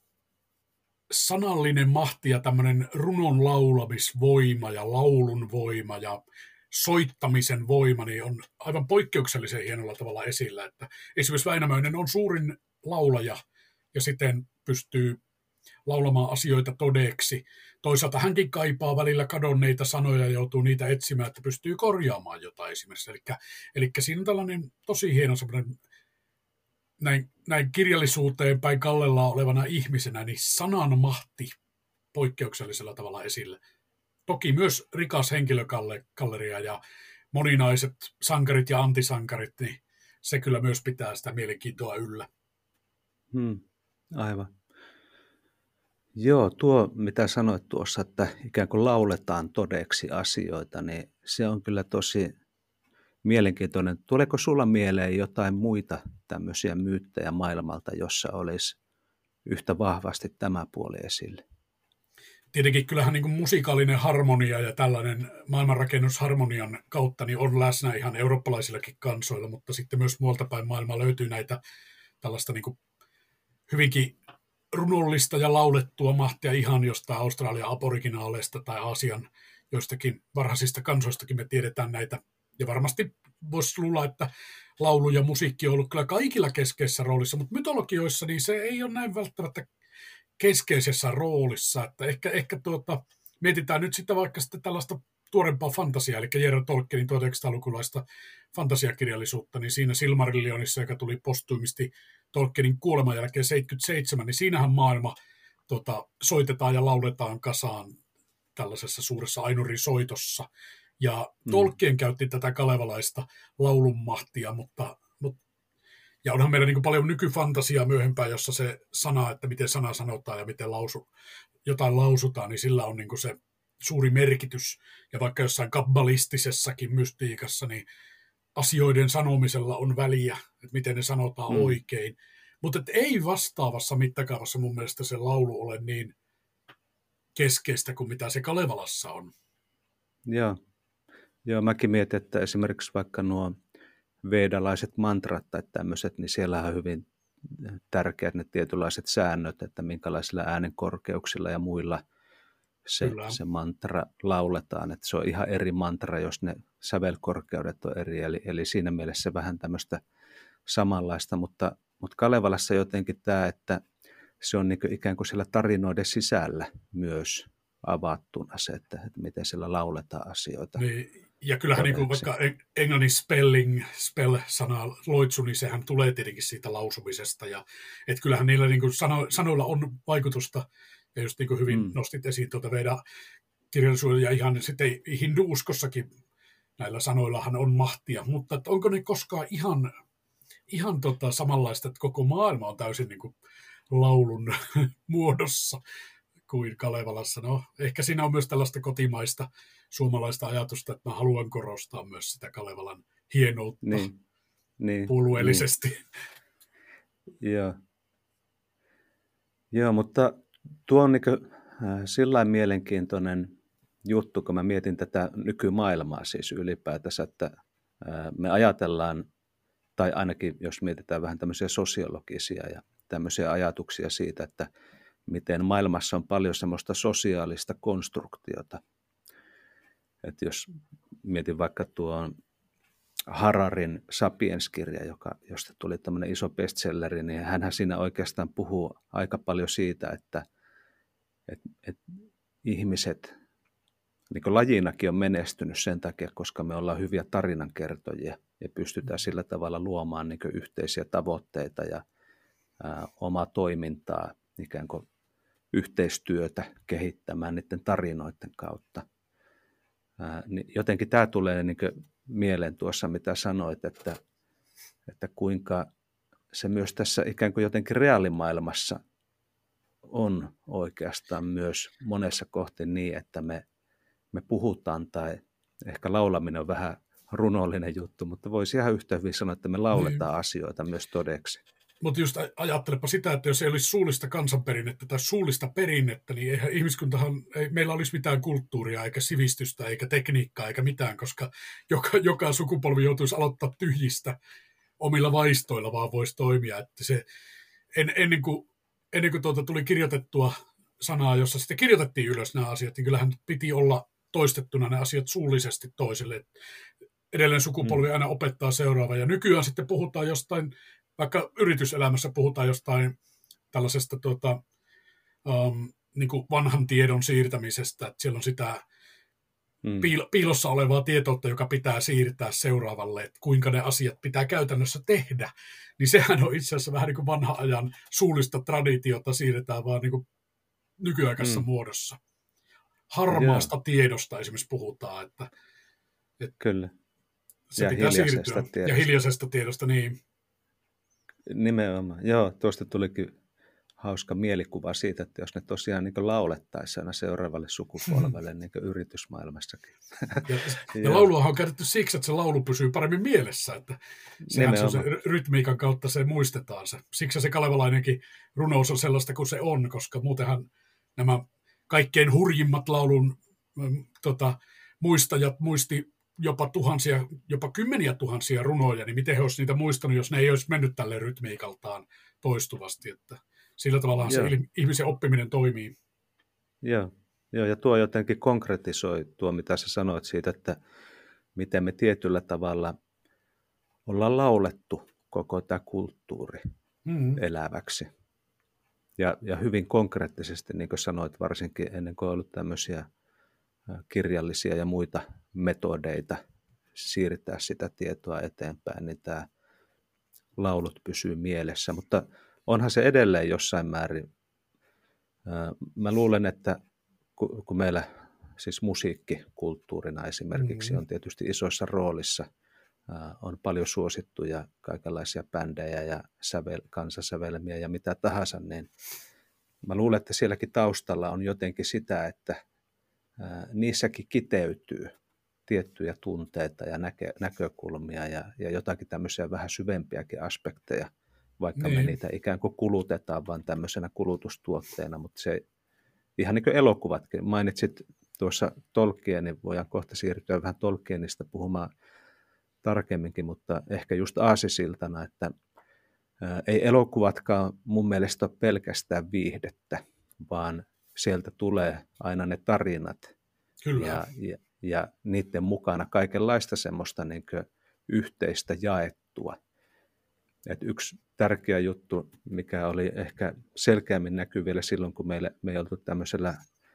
sanallinen mahti ja tämmöinen runon laulamisvoima ja laulun voima ja soittamisen voima niin on aivan poikkeuksellisen hienolla tavalla esillä. Että esimerkiksi Väinämöinen on suurin laulaja ja siten pystyy laulamaan asioita todeksi. Toisaalta hänkin kaipaa välillä kadonneita sanoja ja joutuu niitä etsimään, että pystyy korjaamaan jotain esimerkiksi. Eli, eli siinä on tällainen tosi hieno semmoinen näin, näin kirjallisuuteen päin kallellaan olevana ihmisenä, niin sanan mahti poikkeuksellisella tavalla esille. Toki myös rikas henkilögalleria ja moninaiset sankarit ja antisankarit, niin se kyllä myös pitää sitä mielenkiintoa yllä. Hmm, aivan. Joo, tuo mitä sanoit tuossa, että ikään kuin lauletaan todeksi asioita, niin se on kyllä tosi mielenkiintoinen. Tuleeko sulla mieleen jotain muita tämmöisiä myyttejä maailmalta, jossa olisi yhtä vahvasti tämä puoli esille? Tietenkin kyllähän niin kuin musikaalinen harmonia ja tällainen maailmanrakennusharmonian kautta niin on läsnä ihan eurooppalaisillakin kansoilla, mutta sitten myös muualta päin maailmaa löytyy näitä tällaista niin kuin hyvinkin runollista ja laulettua mahtia ihan jostain Australian aboriginaaleista tai Aasian joistakin varhaisista kansoistakin me tiedetään näitä. Ja varmasti voisi luulla, että laulu ja musiikki on ollut kyllä kaikilla keskeisessä roolissa, mutta mytologioissa niin se ei ole näin välttämättä keskeisessä roolissa. Että ehkä, ehkä tuota, mietitään nyt sitten vaikka sitten tällaista tuorempaa fantasiaa, eli J R. Tolkienin tuhatyhdeksänsataalukulaista fantasiakirjallisuutta, niin siinä Silmarillionissa, joka tuli postuimisti Tolkienin kuoleman jälkeen seitsemänkymmentäseitsemän, niin siinähän maailma tota, soitetaan ja lauletaan kasaan tällaisessa suuressa ainurisoitossa. Ja Tolkien mm. käytti tätä kalevalaista laulunmahtia, mutta, mutta ja onhan meillä niin kuin paljon nykyfantasiaa myöhempään, jossa se sana, että miten sana sanotaan ja miten lausu, jotain lausutaan, niin sillä on niin kuin se suuri merkitys. Ja vaikka jossain kabbalistisessakin mystiikassa, niin asioiden sanomisella on väliä, että miten ne sanotaan mm. oikein. Mutta ei vastaavassa mittakaavassa mun mielestä se laulu ole niin keskeistä kuin mitä se Kalevalassa on. Joo, Joo mäkin mietin, että esimerkiksi vaikka nuo veedalaiset mantrat tai tämmöiset, niin siellä on hyvin tärkeät ne tietynlaiset säännöt, että minkälaisilla äänenkorkeuksilla ja muilla se, se mantra lauletaan. Että se on ihan eri mantra, jos ne sävelkorkeudet on eri, eli, eli siinä mielessä vähän tämmöistä samanlaista, mutta, mutta Kalevalassa jotenkin tämä, että se on niin kuin ikään kuin siellä tarinoiden sisällä myös avattuna se, että, että miten siellä lauletaan asioita. Niin, ja kyllähän niin kuin vaikka englannin spelling, spell-sana loitsu, niin sehän tulee tietenkin siitä lausumisesta. Ja, että kyllähän niillä niin kuin sano, sanoilla on vaikutusta, ja just niin kuin hyvin mm. nostit esiin tuota Veda-kirjallisuuden, ja ihan sitten hindu-uskossakin näillä sanoillahan on mahtia. Mutta että onko ne koskaan ihan, ihan tota samanlaista, että koko maailma on täysin niin kuin laulun muodossa kuin Kalevalassa. No, ehkä siinä on myös tällaista kotimaista suomalaista ajatusta, että mä haluan korostaa myös sitä Kalevalan hienoutta niin, niin, puolueellisesti. Niin. Joo. Joo, mutta tuo on niin kuin, äh, sillain mielenkiintoinen juttu, kun mä mietin tätä nykymaailmaa siis ylipäätänsä, että äh, me ajatellaan, tai ainakin jos mietitään vähän tämmöisiä sosiologisia ja tämmöisiä ajatuksia siitä, että miten maailmassa on paljon semmoista sosiaalista konstruktiota. Että jos mietin vaikka tuon Hararin Sapiens-kirja, joka, josta tuli tämmöinen iso bestselleri, niin hänhän siinä oikeastaan puhuu aika paljon siitä, että, että, että ihmiset niin kuin lajinakin on menestynyt sen takia, koska me ollaan hyviä tarinankertojia ja pystytään sillä tavalla luomaan niin kuin yhteisiä tavoitteita ja ää, omaa toimintaa, ikään kuin yhteistyötä kehittämään niiden tarinoiden kautta. Ää, niin jotenkin tämä tulee niin kuin mieleen tuossa, mitä sanoit, että, että kuinka se myös tässä ikään kuin jotenkin reaalimaailmassa on oikeastaan myös monessa kohti niin, että me, me puhutaan tai ehkä laulaminen on vähän runollinen juttu, mutta voisi ihan yhtä hyvin sanoa, että me lauletaan niin asioita myös todeksi. Mutta just ajattelepa sitä, että jos ei olisi suullista kansanperinnettä tai suullista perinnettä, niin eihän ihmiskuntahan, ei meillä olisi mitään kulttuuria, eikä sivistystä, eikä tekniikkaa, eikä mitään, koska joka, joka sukupolvi joutuisi aloittaa tyhjistä omilla vaistoilla, vaan voisi toimia. Että se, en, ennen kuin, ennen kuin tuota tuli kirjoitettua sanaa, jossa sitten kirjoitettiin ylös nämä asiat, niin kyllähän piti olla toistettuna ne asiat suullisesti toiselle. Edellinen sukupolvi aina opettaa seuraava, ja nykyään sitten puhutaan jostain, vaikka yrityselämässä puhutaan jostain tällaisesta tuota, um, niin kuin vanhan tiedon siirtämisestä, että siellä on sitä mm. piil- piilossa olevaa tietoutta, joka pitää siirtää seuraavalle, että kuinka ne asiat pitää käytännössä tehdä, niin sehän on itse asiassa vähän niin kuin vanhan ajan suullista traditiota siirretään vaan niin kuin nykyaikaisessa mm. muodossa. Harmaasta yeah. tiedosta esimerkiksi puhutaan, että, että Kyllä. se ja pitää siirtyä. Tiedosta. Ja hiljaisesta tiedosta, niin. Nimenomaan. Joo, tuosta tulikin hauska mielikuva siitä, että jos ne tosiaan niin laulettaisiin aina seuraavalle sukupolvelle niin yritysmaailmassakin. Ja, ja lauluahan on käytetty siksi, että se laulu pysyy paremmin mielessä, että sehän se, on se rytmiikan kautta se muistetaan se. Siksi se kalevalainenkin runous on sellaista kuin se on, koska muutenhan nämä kaikkein hurjimmat laulun mm, tota, muistajat muisti jopa tuhansia, jopa kymmeniä tuhansia runoja, niin miten he olisivat niitä muistanut, jos ne ei olisi mennyt tälle rytmiikaltaan toistuvasti, että sillä tavalla se ihmisen oppiminen toimii. Joo. Joo, ja tuo jotenkin konkretisoi tuo, mitä sä sanoit siitä, että miten me tietyllä tavalla ollaan laulettu koko tämä kulttuuri mm-hmm. eläväksi. Ja, ja hyvin konkreettisesti, niin kuin sanoit, varsinkin ennen kuin on ollut tämmöisiä kirjallisia ja muita metodeita siirtää sitä tietoa eteenpäin, niin tämä laulut pysyy mielessä. Mutta onhan se edelleen jossain määrin. Mä luulen, että kun meillä siis musiikkikulttuurina esimerkiksi on tietysti isossa roolissa, on paljon suosittuja kaikenlaisia bändejä ja sävel, kansasävelmiä ja mitä tahansa, niin mä luulen, että sielläkin taustalla on jotenkin sitä, että niissäkin kiteytyy tiettyjä tunteita ja näkö, näkökulmia ja, ja jotakin tämmöisiä vähän syvempiäkin aspekteja, vaikka niin. me niitä ikään kuin kulutetaan vaan tämmöisenä kulutustuotteena, mutta se ihan niin kuin elokuvatkin. Mainitsit tuossa Tolkienin, niin voidaan kohta siirtyä vähän Tolkienista puhumaan tarkemminkin, mutta ehkä just aasisiltana, että ää, ei elokuvatkaan mun mielestä ole pelkästään viihdettä, vaan sieltä tulee aina ne tarinat. Kyllä. Ja, ja, ja niiden mukana kaikenlaista semmoista niin kuin yhteistä jaettua. Et yksi tärkeä juttu, mikä oli ehkä selkeämmin näkyvillä silloin, kun meille, me ei oltu tämmöisellä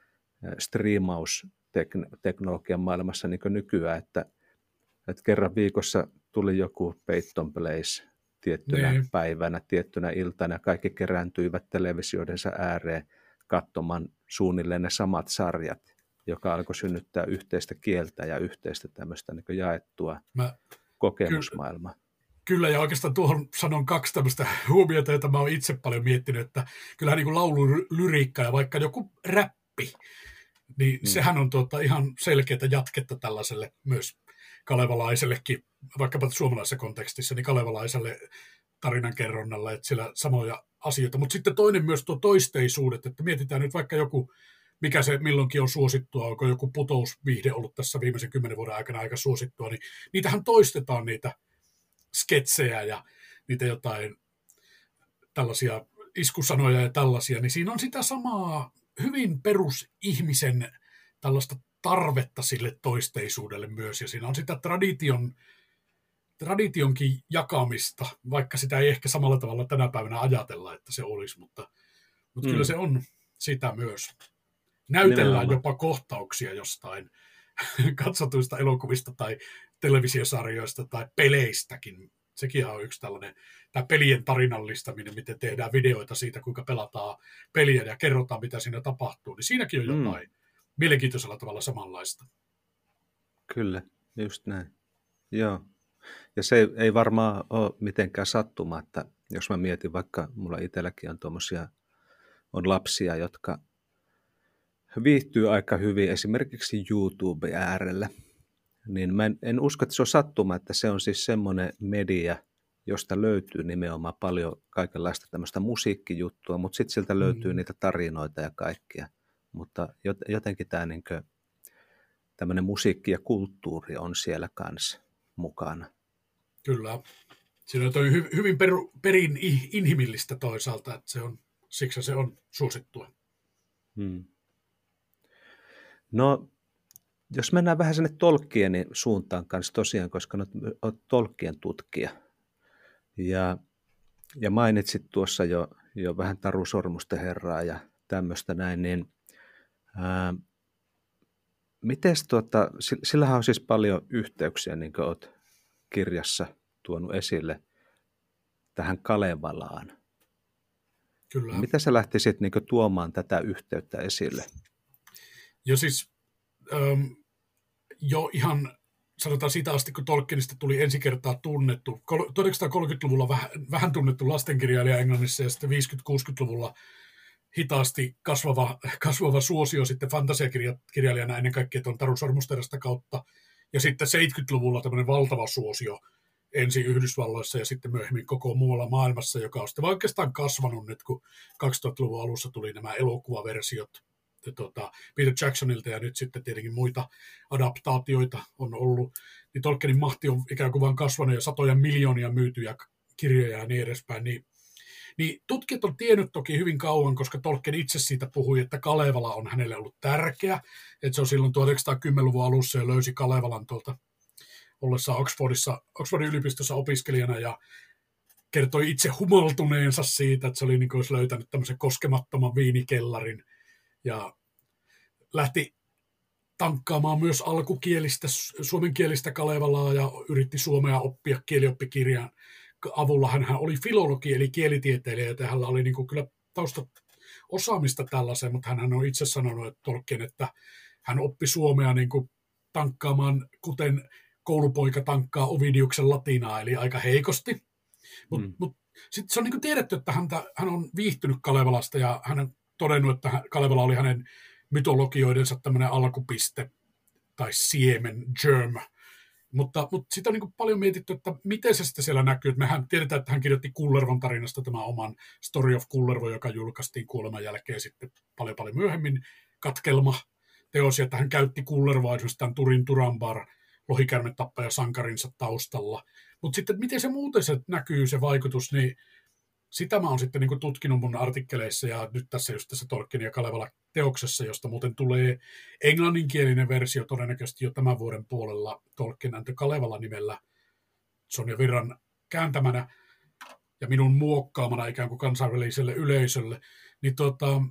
striimausteknologian maailmassa niin kuin nykyään, että, että kerran viikossa tuli joku Peyton Place tiettynä niin. päivänä, tiettynä iltana, ja kaikki kerääntyivät televisioidensa ääreen katsomaan suunnilleen ne samat sarjat, joka alkoi synnyttää yhteistä kieltä ja yhteistä tämmöistä niin kuin jaettua Mä, kokemusmaailmaa. Ky- Kyllä, ja oikeastaan tuohon sanon kaksi tämmöistä huomiota, joita mä oon itse paljon miettinyt, että kyllähän niin kuin laululyriikka ja vaikka joku räppi, niin hmm. sehän on tuota ihan selkeää jatketta tällaiselle myös kalevalaisellekin, vaikkapa suomalaisessa kontekstissa, niin kalevalaiselle tarinankerronnalle, että siellä samoja asioita. Mutta sitten toinen myös tuo toisteisuudet, että mietitään nyt vaikka joku, mikä se milloinkin on suosittua, onko joku putousviihde ollut tässä viimeisen kymmenen vuoden aikana aika suosittua, niin niitähän toistetaan niitä sketsejä ja niitä jotain tällaisia iskusanoja ja tällaisia, niin siinä on sitä samaa hyvin perusihmisen tällaista tarvetta sille toisteisuudelle myös, ja siinä on sitä tradition, traditionkin jakamista, vaikka sitä ei ehkä samalla tavalla tänä päivänä ajatella, että se olisi, mutta, mutta mm. kyllä se on sitä myös. Näytellään Nimenomaan. Jopa kohtauksia jostain katsotuista elokuvista tai televisiosarjoista tai peleistäkin. Sekin on yksi tällainen, tämä pelien tarinallistaminen, miten tehdään videoita siitä, kuinka pelataan peliä ja kerrotaan, mitä siinä tapahtuu. Niin siinäkin on jotain mm. mielenkiintoisella tavalla samanlaista. Kyllä, just näin. Joo. Ja se ei, ei varmaan ole mitenkään sattuma, että jos mä mietin, vaikka mulla itselläkin on tuommoisia, on lapsia, jotka viihtyy aika hyvin esimerkiksi YouTube äärellä, niin mä en, en usko, että se on sattuma, että se on siis semmoinen media, josta löytyy nimenomaan paljon kaikenlaista tämmöistä musiikkijuttua, mutta sitten sieltä löytyy mm. niitä tarinoita ja kaikkia. Mutta jotenkin tämä niin kuin, tämmöinen musiikki ja kulttuuri on siellä kanssa mukana. Kyllä. Siinä on hy- hyvin peru, perin inhimillistä toisaalta, että se on, siksi se on suosittua. Hmm. No, jos mennään vähän sinne Tolkienin suuntaan kanssa tosiaan, koska olet Tolkien tutkija. Ja, ja mainitsit tuossa jo, jo vähän Taru Sormusten herraa ja tämmöistä näin, niin ää, mites tuota, sillähän on siis paljon yhteyksiä, niin kuin olet kirjassa tuonut esille, tähän Kalevalaan. Kyllä. Mitä sä lähtisit niin kuin tuomaan tätä yhteyttä esille? Jo siis ähm, jo ihan sanotaan siitä asti, kun Tolkienista tuli ensi kertaa tunnettu, tuhatyhdeksänsataakolmekymmentäluvulla vähän, vähän tunnettu lastenkirjailija Englannissa ja sitten viisikymmentä-kuusikymmentäluvulla hitaasti kasvava, kasvava suosio sitten fantasiakirjailijana ennen kaikkea tuon Taru Sormusterasta kautta. Ja sitten seitsemänkymmentäluvulla tämmöinen valtava suosio ensin Yhdysvalloissa ja sitten myöhemmin koko muualla maailmassa, joka on sitten oikeastaan kasvanut nyt, kun kaksituhattaluvun alussa tuli nämä elokuvaversiot tuota, Peter Jacksonilta ja nyt sitten tietenkin muita adaptaatioita on ollut. Niin Tolkienin mahti on ikään kuin vaan kasvanut ja satoja miljoonia myytyjä kirjoja ja niin edespäin. Niin, niin tutkijat on tiennyt toki hyvin kauan, koska Tolkien itse siitä puhui, että Kalevala on hänelle ollut tärkeä. Että se on silloin tuhatyhdeksänsataakymmentäluvun alussa ja löysi Kalevalan tuolta ollessaan Oxfordissa, Oxfordin yliopistossa opiskelijana ja kertoi itse humaltuneensa siitä, että se oli niin kuin olisi löytänyt tämmöisen koskemattoman viinikellarin ja lähti tankkaamaan myös alkukielistä, suomenkielistä Kalevalaa ja yritti suomea oppia kielioppikirjan avulla. Hänhän oli filologi eli kielitieteilijä, joten hänellä oli niin kuin kyllä tausta osaamista tällaiseen, mutta hän on itse sanonut, että Tolkien, että hän oppi suomea niin kuin tankkaamaan, kuten koulupoika tankkaa Ovidiuksen latinaa, eli aika heikosti. Mutta mm. mut, sitten se on niin kuin tiedetty, että häntä, hän on viihtynyt Kalevalasta ja hän on todennut, että Kalevala oli hänen mytologioidensa tämmöinen alkupiste tai siemen, germ. Mutta, mutta sitä on niin kuin paljon mietitty, että miten se sitten siellä näkyy. Mehän tiedetään, että hän kirjoitti Kullervon tarinasta tämän oman Story of Kullervo, joka julkaistiin kuoleman jälkeen sitten paljon paljon myöhemmin katkelma teosia, että hän käytti Kullervoa esimerkiksi tämän Turin Turambar lohikärmetappaja sankarinsa taustalla. Mutta sitten miten se muuten se näkyy, se vaikutus, niin sitä mä oon sitten niin kuin tutkinut mun artikkeleissa ja nyt tässä just tässä Tolkien ja Kalevala teoksessa, josta muuten tulee englanninkielinen versio todennäköisesti jo tämän vuoden puolella Tolkien and the Kalevala nimellä Sonja Virran kääntämänä ja minun muokkaamana ikään kuin kansainväliselle yleisölle, niin, tota,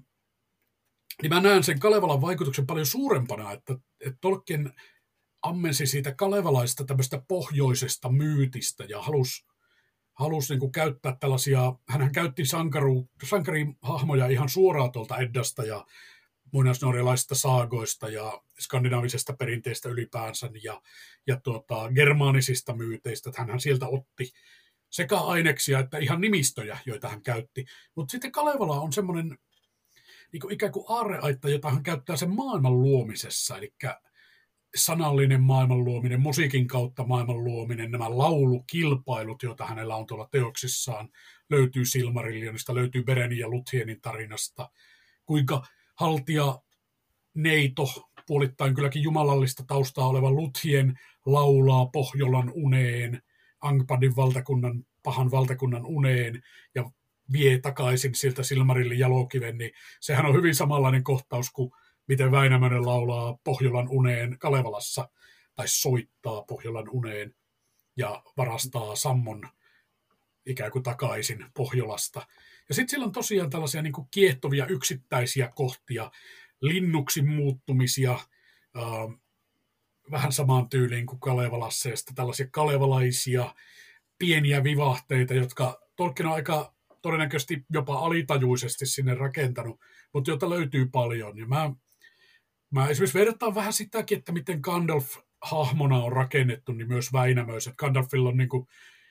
niin mä näen sen Kalevalan vaikutuksen paljon suurempana, että, että Tolkien ammensi siitä kalevalaista tämmöistä pohjoisesta myytistä ja halusi halusi niin kuin käyttää tällaisia, hänhän käytti sankaru, sankarihahmoja ihan suoraan tuolta Eddasta ja muinaisnorjalaisista saagoista ja skandinaavisesta perinteestä ylipäänsä ja, ja tuota, germaanisista myyteistä, että hänhän sieltä otti sekä aineksia että ihan nimistöjä, joita hän käytti. Mutta sitten Kalevala on semmoinen niin kuin ikään kuin aarreaitta, jota hän käyttää sen maailman luomisessa, eli sanallinen maailman luominen, musiikin kautta maailman luominen, nämä laulukilpailut, joita hänellä on tuolla teoksissaan, löytyy Silmarillionista, löytyy Berenin ja Luthienin tarinasta, kuinka haltija neito, puolittain kylläkin jumalallista taustaa oleva Luthien, laulaa Pohjolan uneen, Angpadin valtakunnan, pahan valtakunnan uneen, ja vie takaisin sieltä Silmarillin jalokiven, niin sehän on hyvin samanlainen kohtaus kuin miten Väinämöinen laulaa Pohjolan uneen Kalevalassa, tai soittaa Pohjolan uneen ja varastaa sammon ikään kuin takaisin Pohjolasta. Ja sitten siellä on tosiaan tällaisia niin kuin kiehtovia yksittäisiä kohtia, linnuksi muuttumisia, äh, vähän samaan tyyliin kuin Kalevalassa, ja sitten tällaisia kalevalaisia pieniä vivahteita, jotka Tolkien on aika todennäköisesti jopa alitajuisesti sinne rakentanut, mutta joita löytyy paljon. Ja mä Mä esimerkiksi vertaan vähän sitäkin, että miten Gandalf hahmona on rakennettu, niin myös Väinämöiset. Gandalfilla on niin kuin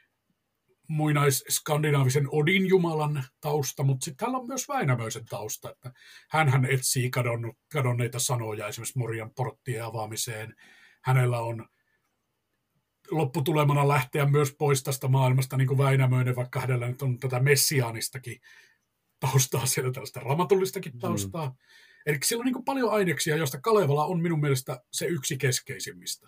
muinais-skandinaavisen Odin jumalan tausta, mutta sitten hänellä on myös Väinämöisen tausta. Että hänhän etsii kadonnut, kadonneita sanoja esimerkiksi Morian porttien avaamiseen. Hänellä on lopputulemana lähteä myös pois tästä maailmasta, niin kuin Väinämöinen, vaikka hänellä nyt on tätä messiaanistakin taustaa, siellä tällaista raamatullistakin taustaa. Mm. Eli siellä on niin kuin paljon aineksia, joista Kalevala on minun mielestä se yksi keskeisimmistä.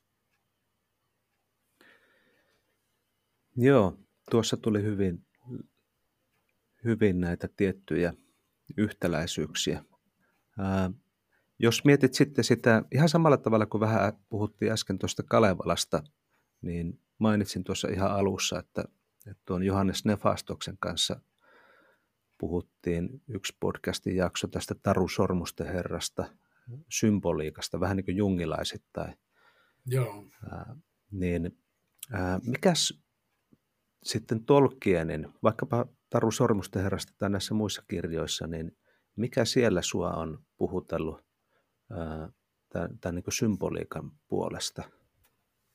Joo, tuossa tuli hyvin, hyvin näitä tiettyjä yhtäläisyyksiä. Ää, jos mietit sitten sitä ihan samalla tavalla kuin vähän puhuttiin äsken tuosta Kalevalasta, niin mainitsin tuossa ihan alussa, että, että tuon Johannes Nefastoksen kanssa puhuttiin yksi podcastin jakso tästä Taru Sormusten herrasta, symboliikasta, vähän niin kuin jungilaisittain. Joo. Ää, niin ää, mikäs sitten Tolkienin, vaikkapa Taru Sormusten herrasta tai näissä muissa kirjoissa, niin mikä siellä sua on puhutellut ää, tämän, tämän niin kuin symboliikan puolesta?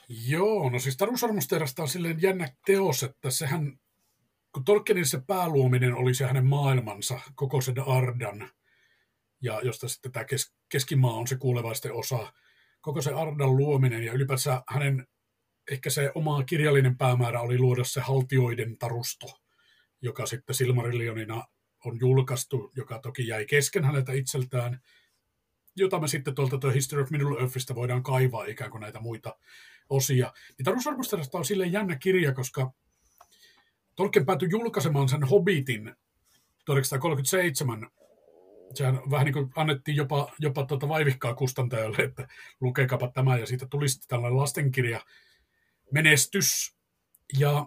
Joo, no siis Taru Sormusterästä on silleen jännä teos, että sehän, kun Tolkienin se pääluominen oli se hänen maailmansa, koko sen Ardan, ja josta sitten tämä kes- keskimaa on se kuulevaisten osa, koko se Ardan luominen ja ylipäänsä hänen ehkä se oma kirjallinen päämäärä oli luoda se haltioiden tarusto, joka sitten Silmarillionina on julkaistu, joka toki jäi kesken häneltä itseltään, jota me sitten tuolta The History of Middle Earthistä voidaan kaivaa ikään kuin näitä muita osia. Niin Taru Sormusterästä on silleen jännä kirja, koska Tolkien päätyi julkaisemaan sen Hobbitin tuhatyhdeksänsataakolmekymmentäseitsemän. Sehän vähän niin kuin annettiin jopa, jopa tuota vaivihkaa kustantajalle, että lukeekapa tämä, ja siitä tuli sitten tällainen lastenkirja menestys. Ja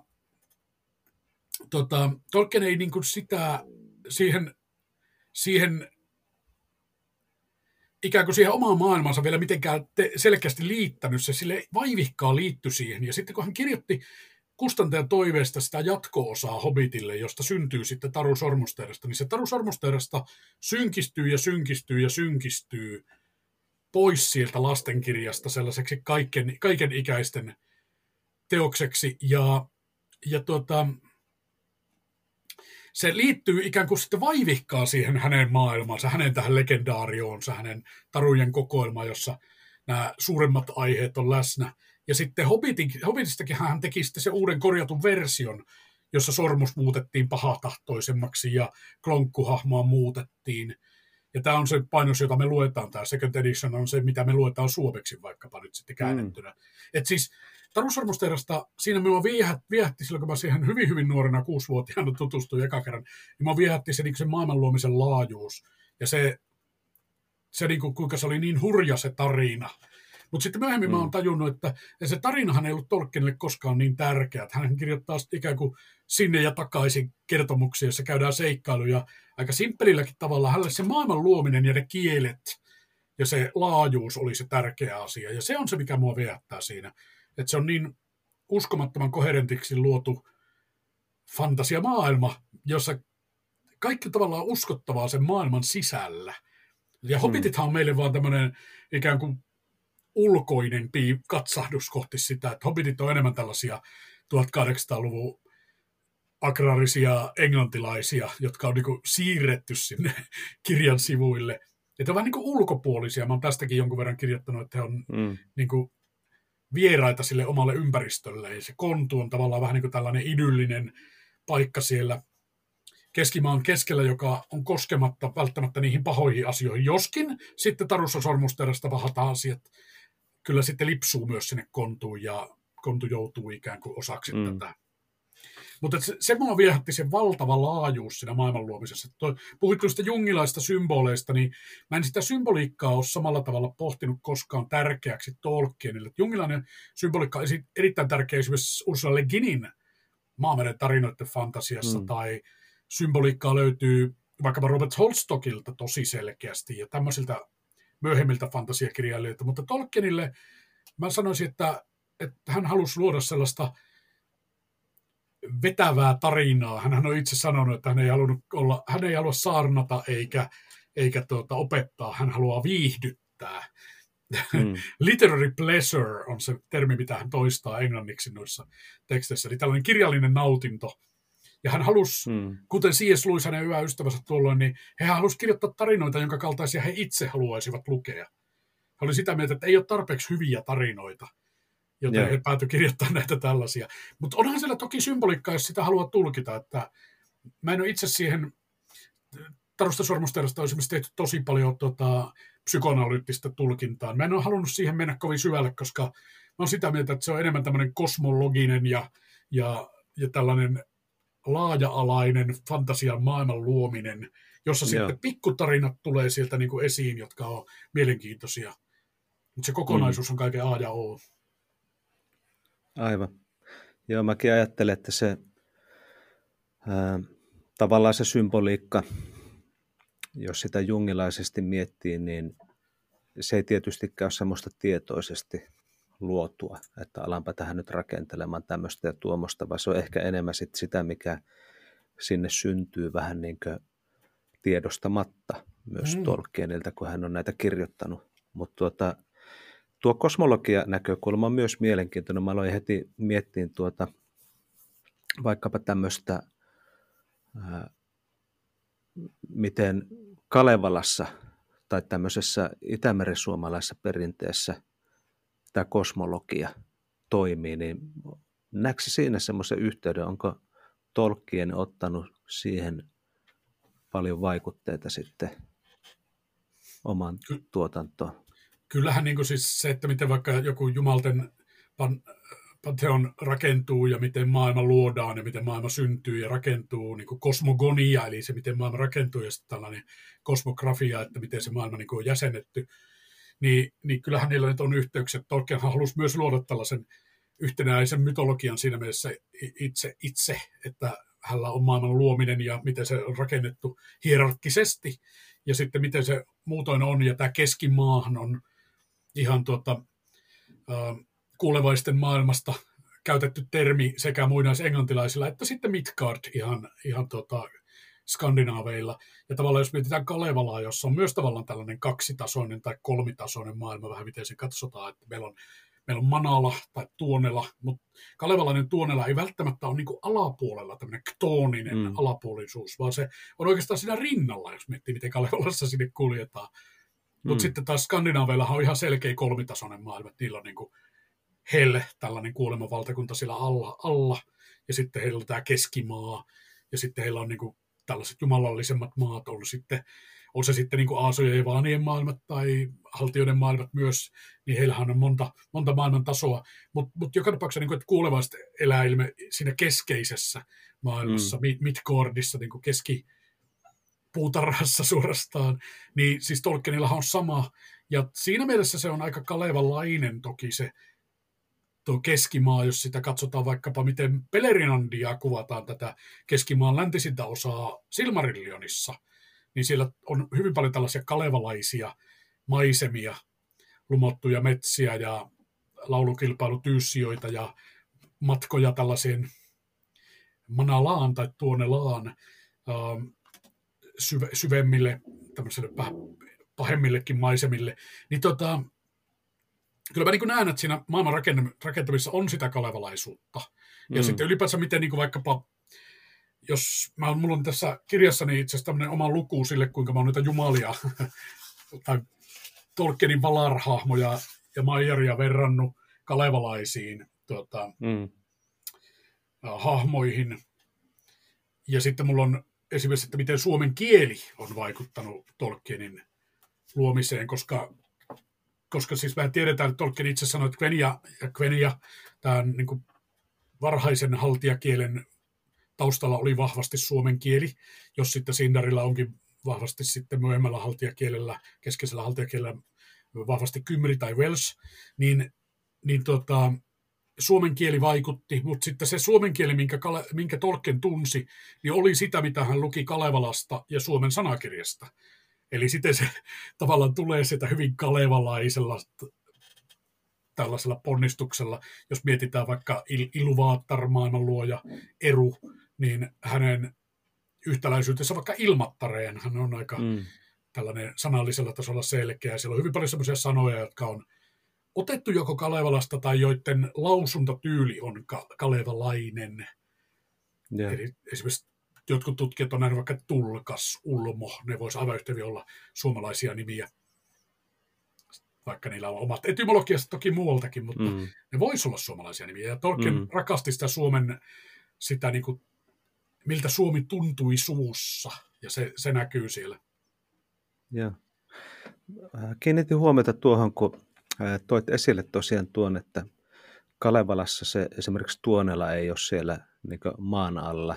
tota, Tolkien ei niin kuin sitä siihen, siihen ikään kuin siihen omaan maailmansa vielä mitenkään te- selkeästi liittänyt, se sille vaivihkaa liittyi siihen. Ja sitten kun hän kirjoitti kustantajan toiveesta sitä jatko-osaa Hobbitille, josta syntyy sitten Taru Sormusterästä, niin se Taru Sormusterästä synkistyy ja synkistyy ja synkistyy pois sieltä lastenkirjasta sellaiseksi kaiken, kaiken ikäisten teokseksi. Ja, ja tuota, se liittyy ikään kuin sitten vaivihkaa siihen hänen maailmansa, hänen tähän legendaarioonsa, hänen tarujen kokoelmaan, jossa nämä suuremmat aiheet on läsnä. Ja sitten Hobbitin, Hobbitistakin hän teki sitten se uuden korjatun version, jossa Sormus muutettiin pahatahtoisemmaksi ja klonkkuhahmoa muutettiin. Ja tämä on se painos, jota me luetaan, tämä second edition on se, mitä me luetaan suomeksi vaikkapa nyt sitten käännettynä. Mm. Että siis Taru Sormusterästä, siinä minua viehätti, viehätti silloin, kun mä siihen hyvin, hyvin nuorena kuusivuotiaana tutustuin eka kerran, niin minua viehätti se, niin se maailmanluomisen laajuus ja se, se niin kuin, kuinka se oli niin hurja se tarina. Mutta sitten myöhemmin mm. mä oon tajunnut, että se tarinahan ei ollut Tolkienille koskaan niin tärkeä. Että hän kirjoittaa ikään kuin sinne ja takaisin kertomuksia, joissa käydään seikkailuja aika simppelilläkin tavalla. Hänelle se maailman luominen ja ne kielet ja se laajuus oli se tärkeä asia. Ja se on se, mikä mua viehättää siinä. Että se on niin uskomattoman koherentiksi luotu fantasiamaailma, jossa kaikki tavallaan uskottavaa sen maailman sisällä. Ja mm. Hobbitithan on meille vaan tämmöinen ikään kuin ulkoinen katsahdus kohti sitä, että Hobbitit on enemmän tällaisia tuhatkahdeksansataaluvun agraarisia englantilaisia, jotka on niin kuin siirretty sinne kirjan sivuille. Että on vähän niin kuin ulkopuolisia. Mä oon tästäkin jonkun verran kirjoittanut, että he on mm. niin kuin vieraita sille omalle ympäristölle. Ja se Kontu on tavallaan vähän niin kuin tällainen idyllinen paikka siellä Keskimaan keskellä, joka on koskematta välttämättä niihin pahoihin asioihin. Joskin sitten Tarussa Sormusterästä pahat asiat kyllä sitten lipsuu myös sinne Kontuun ja Kontu joutuu ikään kuin osaksi mm. tätä. Mutta se, se mua viehätti se valtava laajuus siinä maailmanluomisessa. Puhuitko sitä jungilaista symboleista, niin mä en sitä symboliikkaa ole samalla tavalla pohtinut koskaan tärkeäksi Tolkienille. Jungilainen symboliikka on erittäin tärkeä esimerkiksi Ursula Le Guinin Maameren tarinoiden fantasiassa, mm. tai symboliikkaa löytyy vaikkapa Robert Holstockilta tosi selkeästi ja tämmöisiltä myöhemmiltä fantasiakirjailijoilta, mutta Tolkienille mä sanoisin, että, että hän halusi luoda sellaista vetävää tarinaa. Hän on itse sanonut, että hän ei halunnut olla, hän ei halua saarnata eikä, eikä tuota, opettaa, hän haluaa viihdyttää. Mm. Literary pleasure on se termi, mitä hän toistaa englanniksi noissa teksteissä, eli tällainen kirjallinen nautinto. Ja hän halusi, mm. kuten C S Lewis hänen hyvä ystävänsä tuolloin, niin he halusivat kirjoittaa tarinoita, jonka kaltaisia he itse haluaisivat lukea. He oli sitä mieltä, että ei ole tarpeeksi hyviä tarinoita, joten yeah. he päätyi kirjoittamaan näitä tällaisia. Mutta onhan siellä toki symboliikkaa, jos sitä haluaa tulkita. Että mä en ole itse siihen, Tarusta Sormusterästä on esimerkiksi tehty tosi paljon tota, psykoanalyyttistä tulkintaa. Mä en ole halunnut siihen mennä kovin syvälle, koska mä oon sitä mieltä, että se on enemmän tämmöinen kosmologinen ja, ja, ja tällainen laaja-alainen fantasian maailman luominen, jossa Joo. sitten pikkutarinat tulee sieltä niin kuin esiin, jotka on mielenkiintoisia. Mutta se kokonaisuus mm. on kaiken A ja O. Aivan. Joo, mäkin ajattelen, että se ää, tavallaan se symboliikka, jos sitä jungilaisesti miettii, niin se ei tietystikään ole semmoista tietoisesti luotua, että alanpa tähän nyt rakentelemaan tämmöistä ja tuommoista, vaan se on ehkä enemmän sit sitä, mikä sinne syntyy vähän niin kuin tiedostamatta myös mm. Tolkienilta, kun hän on näitä kirjoittanut. Mutta tuota, tuo kosmologia-näkökulma on myös mielenkiintoinen. Mä aloin heti miettiä tuota, vaikkapa tämmöistä, ää, miten Kalevalassa tai tämmöisessä itämerensuomalaisessa perinteessä tämä kosmologia toimii, niin näetkö siinä semmoisen yhteyden, onko Tolkien ottanut siihen paljon vaikutteita sitten oman Ky- tuotantoon? Kyllähän niin kuin siis se, että miten vaikka joku jumalten pan, pantheon rakentuu ja miten maailma luodaan ja miten maailma syntyy ja rakentuu, niin kuin kosmogonia, eli se miten maailma rakentuu ja sitten tällainen kosmografia, että miten se maailma niin kuin on jäsennetty, niin, niin kyllähän niillä nyt on yhteyksiä. Tolkienhan halusi myös luoda tällaisen yhtenäisen mytologian siinä mielessä itse, itse, että hänellä on maailman luominen ja miten se on rakennettu hierarkkisesti ja sitten miten se muutoin on. Ja tämä keskimaahan on ihan tuota, äh, kuulevaisten maailmasta käytetty termi sekä muinaisenglantilaisilla että sitten Midgard ihan, ihan tuota, skandinaaveilla. Ja tavallaan jos mietitään Kalevalaa, jossa on myös tavallaan tällainen kaksitasoinen tai kolmitasoinen maailma, vähän miten se katsotaan, että meillä on Meillä on Manala tai Tuonela, mutta kalevalainen Tuonela ei välttämättä ole niin kuin alapuolella tämmöinen ktooninen mm. alapuolisuus, vaan se on oikeastaan siinä rinnalla, jos miettii, miten Kalevalassa sinne kuljetaan. Mutta mm. sitten taas skandinaaveillahan on ihan selkeä kolmitasoinen maailma, että niillä on niin kuin Hel, tällainen kuolemanvaltakunta siellä alla, alla, ja sitten heillä on tämä keskimaa, ja sitten heillä on niin kuin tällaiset jumalallisemmat maat, on sitten on se sitten niin kuin Aasojen ja Vaanien maailmat tai haltioiden maailmat myös, niin heillähän on monta, monta maailman tasoa. Mutta mut joka tapauksessa, niin kuin, että kuulevasti elää ilme siinä keskeisessä maailmassa, mm. Midgardissa, niin kuin keskipuutarhassa suorastaan, niin siis Tolkienillahan on sama. Ja siinä mielessä se on aika kalevalainen toki se tuo keskimaa, jos sitä katsotaan vaikkapa miten Pelerinandia kuvataan tätä keskimaan läntisintä osaa Silmarillionissa, niin siellä on hyvin paljon tällaisia kalevalaisia maisemia, lumottuja metsiä ja laulukilpailutyyssijoita ja matkoja tällaiseen Manalaan tai Tuonelaan äh, syve, syvemmille, tämmöisille vähän pahemmillekin maisemille. Niin tota, kyllä mä niin näen, että siinä maailman rakentamisessa on sitä kalevalaisuutta. Ja mm. sitten ylipäänsä miten niin vaikkapa jos mä, mulla on tässä kirjassani itse asiassa tämmöinen oma luku sille, kuinka mä oon noita jumalia tai Tolkienin Valar-hahmoja ja Maijaria verrannut kalevalaisiin tuota, mm. hahmoihin. Ja sitten mulla on esimerkiksi, että miten suomen kieli on vaikuttanut Tolkienin luomiseen, koska, koska siis mä tiedetään, että Tolkien itse sanoi, että Quenya ja Quenya, tämän niin kuin varhaisen haltijakielen taustalla oli vahvasti suomen kieli, jos sitten Sindarilla onkin vahvasti sitten myöhemmällä haltijakielellä, keskeisellä haltijakielellä vahvasti kymri tai welsh, niin, niin tota, suomen kieli vaikutti, mutta sitten se suomen kieli, minkä, minkä Tolkien tunsi, niin oli sitä, mitä hän luki Kalevalasta ja Suomen sanakirjasta. Eli sitten se tavallaan tulee sitä hyvin kalevalaisella tällaisella ponnistuksella, jos mietitään vaikka Il- Iluvaattar, maailmanluoja, Eru, niin hänen yhtäläisyytensä vaikka Ilmattareen, hän on aika mm. tällainen sanallisella tasolla selkeä. Siellä on hyvin paljon sellaisia sanoja, jotka on otettu joko Kalevalasta tai joiden lausuntatyyli on ka- kalevalainen. Yeah. Eli esimerkiksi jotkut tutkijat on nähnyt vaikka Tulkas, Ulmo, ne voisi aivan yhtä hyvin olla suomalaisia nimiä, vaikka niillä on omat etymologiasta toki muualtakin, mutta mm. ne voisi olla suomalaisia nimiä. Ja Tolkien mm. rakasti sitä Suomen, sitä niin kuin, miltä Suomi tuntui suussa, ja se, se näkyy siellä. Joo. Kiinnitin huomiota tuohon, kun toit esille tosiaan tuon, että Kalevalassa se esimerkiksi Tuonela ei ole siellä niin kuin maan alla.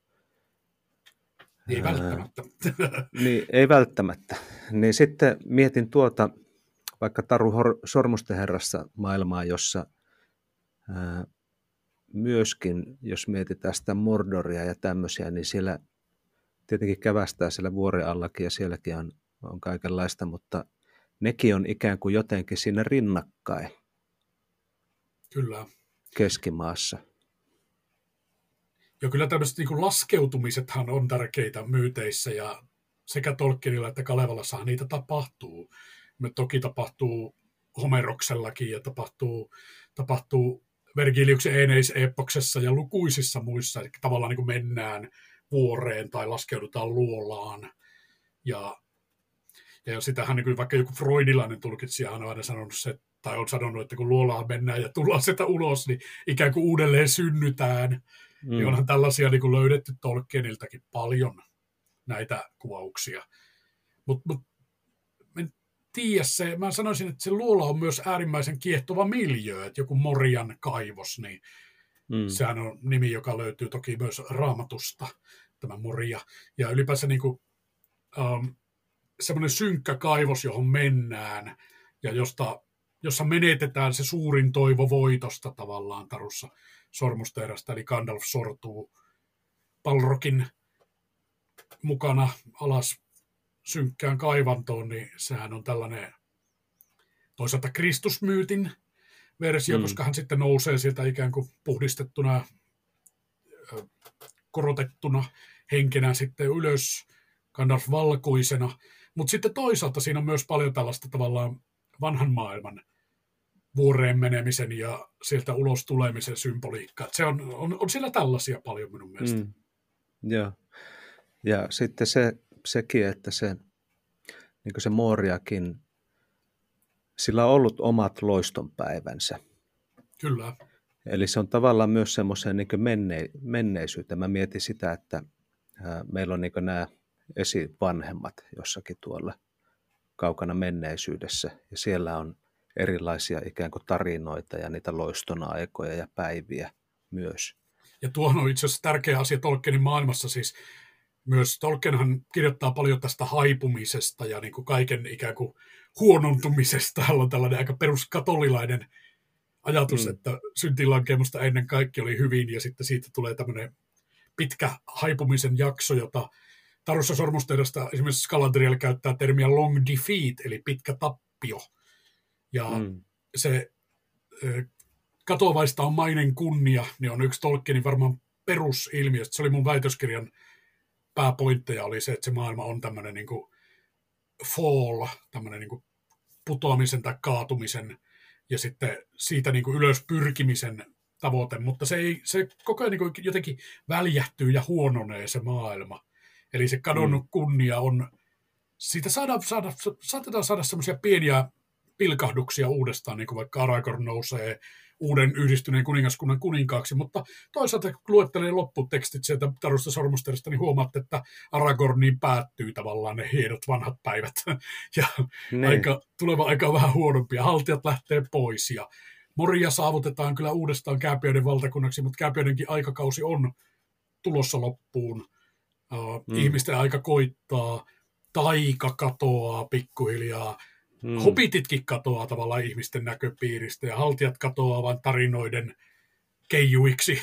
Ei välttämättä. Niin, ei välttämättä. Niin sitten mietin tuota, vaikka Taru Sormusten herrassa maailmaa, jossa ää, myöskin, jos mietitään sitä Mordoria ja tämmöisiä, niin siellä tietenkin kävästää siellä vuoren allakin ja sielläkin on, on kaikenlaista, mutta nekin on ikään kuin jotenkin siinä rinnakkain. Kyllä. Keskimaassa. Ja kyllä tämmöiset niin kuin laskeutumisethan on tärkeitä myyteissä ja sekä Tolkienilla että Kalevalassahan niitä tapahtuu. Me toki tapahtuu Homeroksellakin ja tapahtuu, tapahtuu Vergiliuksen Eneis-epoksessa ja lukuisissa muissa, eli tavallaan niin kuin mennään vuoreen tai laskeudutaan luolaan. Ja, ja sitähän niin kuin vaikka joku freudilainen tulkitsija on aina sanonut se, tai on sanonut, että kun luolaan mennään ja tullaan sieltä ulos, niin ikään kuin uudelleen synnytään. Mm. Niin onhan tällaisia niin kuin löydetty Tolkieniltakin paljon näitä kuvauksia. Mutta mut, en tiedä se, mä sanoisin, että se luola on myös äärimmäisen kiehtova miljöö, että joku Morian kaivos, niin mm. sehän on nimi, joka löytyy toki myös Raamatusta, tämä Moria. Ja ylipäänsä niin kuin, um, semmoinen synkkä kaivos, johon mennään, ja josta, jossa menetetään se suurin toivo voitosta tavallaan tarussa Sormusterästä, eli Gandalf sortuu Balrogin mukana alas synkkään kaivantoon, niin sehän on tällainen toisaalta Kristusmyytin versio, mm. koska hän sitten nousee sieltä ikään kuin puhdistettuna, korotettuna henkenä sitten ylös, Gandalf valkoisena. Mutta sitten toisaalta siinä on myös paljon tällaista tavallaan vanhan maailman vuoreen menemisen ja sieltä ulos tulemisen symboliikkaa. Se on, on, on siellä tällaisia paljon minun mielestä. Mm. Joo. Ja sitten se, sekin, että se, niin kuin se Moriakin, sillä on ollut omat loistonpäivänsä. Kyllä. Eli se on tavallaan myös semmoiseen niin kuin menne, menneisyyteen. Mä mietin sitä, että ää, meillä on niin kuin nämä esivanhemmat jossakin tuolla kaukana menneisyydessä, ja siellä on erilaisia ikään kuin tarinoita ja niitä loiston-aikoja ja päiviä myös. Ja tuohon on itse asiassa tärkeä asia Tolkienin maailmassa, siis myös Tolkienhan kirjoittaa paljon tästä haipumisesta ja niin kuin kaiken ikään kuin huonontumisesta. Hänellä on tällainen aika peruskatolilainen ajatus, mm. että syntilankemusta ennen kaikki oli hyvin, ja sitten siitä tulee tämmöinen pitkä haipumisen jakso, jota Tarussa Sormusterästä esimerkiksi Galadriel käyttää termiä long defeat, eli pitkä tappio. Ja mm. se katoavaista on mainen kunnia, niin on yksi Tolkienin varmaan perusilmiö. Se oli mun väitöskirjan pääpointteja, oli se, että se maailma on tämmöinen niin kuin fall, tämmöinen niin kuin putoamisen tai kaatumisen ja sitten siitä niin kuin ylös pyrkimisen tavoite, mutta se, ei, se koko ajan niin kuin jotenkin väljähtyy ja huononee se maailma. Eli se kadonnut mm. kunnia on, siitä saadaan saada, saatetaan saada semmoisia pieniä pilkahduksia uudestaan, niin kuin vaikka Aragorn nousee uuden yhdistyneen kuningaskunnan kuninkaaksi, mutta toisaalta kun luettelee lopputekstit sieltä Tarusta Sormusterästä, niin huomaatte, että Aragorniin päättyy tavallaan ne hienot vanhat päivät, ja niin. aika, tuleva aika on vähän huonompia, haltijat lähtee pois, ja Moria saavutetaan kyllä uudestaan Kääpiöiden valtakunnaksi, mutta Kääpiöidenkin aikakausi on tulossa loppuun, uh, mm. ihmisten aika koittaa, taika katoaa pikkuhiljaa, Hmm. Hobbititkin katoaa tavallaan ihmisten näköpiiristä ja haltijat katoaa vain tarinoiden keijuiksi.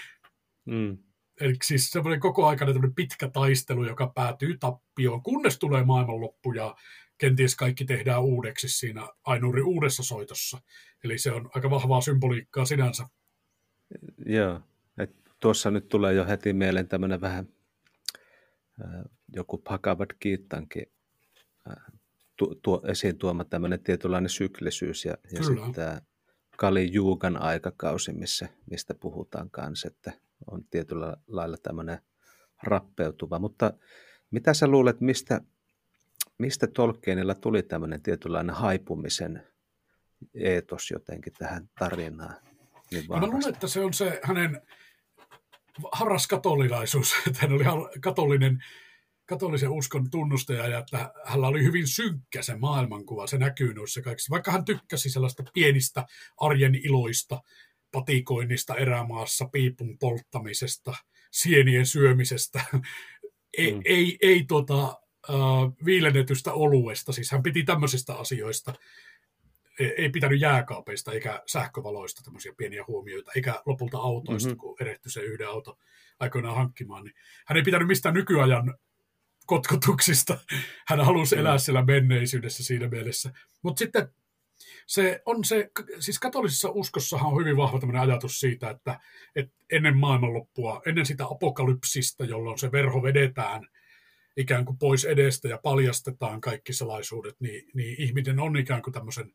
Hmm. Eli siis semmoinen koko aikainen pitkä taistelu, joka päätyy tappioon, kunnes tulee maailmanloppu ja kenties kaikki tehdään uudeksi siinä Ainurin uudessa soitossa. Eli se on aika vahvaa symboliikkaa sinänsä. Joo, et tuossa nyt tulee jo heti mieleen tämmöinen vähän äh, joku Bhagavad Gitankin äh, Tu, tuo, esiin tuoma tämmöinen tietynlainen syklisyys ja, ja sitten tämä Kali Juugan aikakausi, missä, mistä puhutaan kanssa, että on tietyllä lailla tämmöinen rappeutuva. Mutta mitä sä luulet, mistä, mistä Tolkienilla tuli tämmöinen tietynlainen haipumisen eetos jotenkin tähän tarinaan? Niin mä luulen, että se on se hänen harras katolilaisuus, että hän oli katolinen katolisen uskon tunnustaja, ja että hänellä oli hyvin synkkä se maailmankuva, se näkyy noissa kaikissa. Vaikka hän tykkäsi sellaista pienistä arjen iloista, patikoinnista erämaassa, piipun polttamisesta, sienien syömisestä, ei, mm. ei, ei tuota, uh, viilennetystä oluesta, siis hän piti tämmöisistä asioista, ei, ei pitänyt jääkaapeista eikä sähkövaloista tämmöisiä pieniä huomioita, eikä lopulta autoista, mm-hmm. kun erehtyi se yhden auto aikoinaan hankkimaan, niin hän ei pitänyt mistään nykyajan kotkotuksista. Hän halusi mm. elää siellä menneisyydessä siinä mielessä. Mutta sitten se on se, siis katolisessa uskossahan on hyvin vahva tämmöinen ajatus siitä, että, että ennen maailmanloppua, ennen sitä apokalypsista, jolloin se verho vedetään ikään kuin pois edestä ja paljastetaan kaikki salaisuudet, niin, niin ihminen on ikään kuin tämmöisen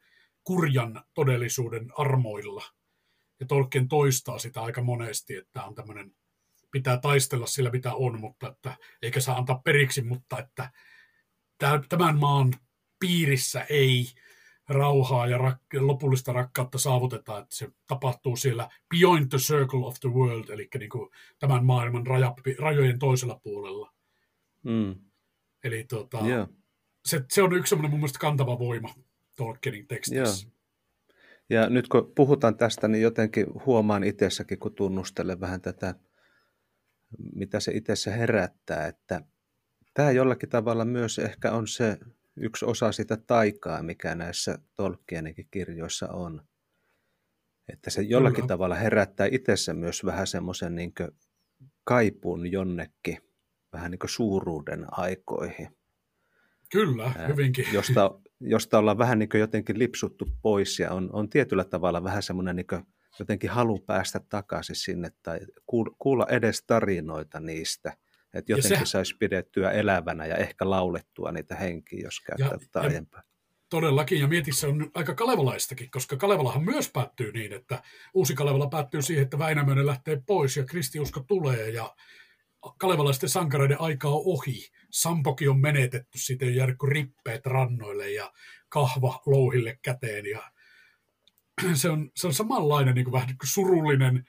kurjan todellisuuden armoilla. Ja Tolkien toistaa sitä aika monesti, että on tämmöinen, pitää taistella sillä mitä on, mutta että, eikä saa antaa periksi, mutta että tämän maan piirissä ei rauhaa ja rak- lopullista rakkautta saavuteta, että se tapahtuu siellä beyond the circle of the world, eli niin kuin tämän maailman raja, rajojen toisella puolella. Mm. Eli tuota, yeah. se, se on yksi semmoinen mun mielestä kantava voima Tolkienin teksteissä. Yeah. Ja nyt kun puhutaan tästä, niin jotenkin huomaan itsessäkin, kun tunnustelen vähän tätä, mitä se itsessä herättää, että tämä jollakin tavalla myös ehkä on se yksi osa sitä taikaa, mikä näissä Tolkieninkin kirjoissa on. Että se jollakin Kyllä. tavalla herättää itsessä myös vähän semmoisen niin kuin kaipuun jonnekin, vähän niin kuin suuruuden aikoihin. Kyllä, hyvinkin. Josta, josta ollaan vähän niin kuin jotenkin lipsuttu pois ja on, on tietyllä tavalla vähän semmoinen niin kuin jotenkin halu päästä takaisin sinne tai kuulla edes tarinoita niistä. Että jotenkin saisi pidettyä elävänä ja ehkä laulettua niitä henkiä, jos käyttää tätä aiempaa. Todellakin, ja mieti, se on aika kalevalaistakin, koska Kalevalahan myös päättyy niin, että uusi Kalevala päättyy siihen, että Väinämöinen lähtee pois ja kristiusko tulee, ja kalevalaisten sankareiden aika on ohi. Sampokin on menetetty, siitä on jäänyt rippeet rannoille ja kahva louhille käteen, ja se on, se on samanlainen niin kuin vähän niin kuin surullinen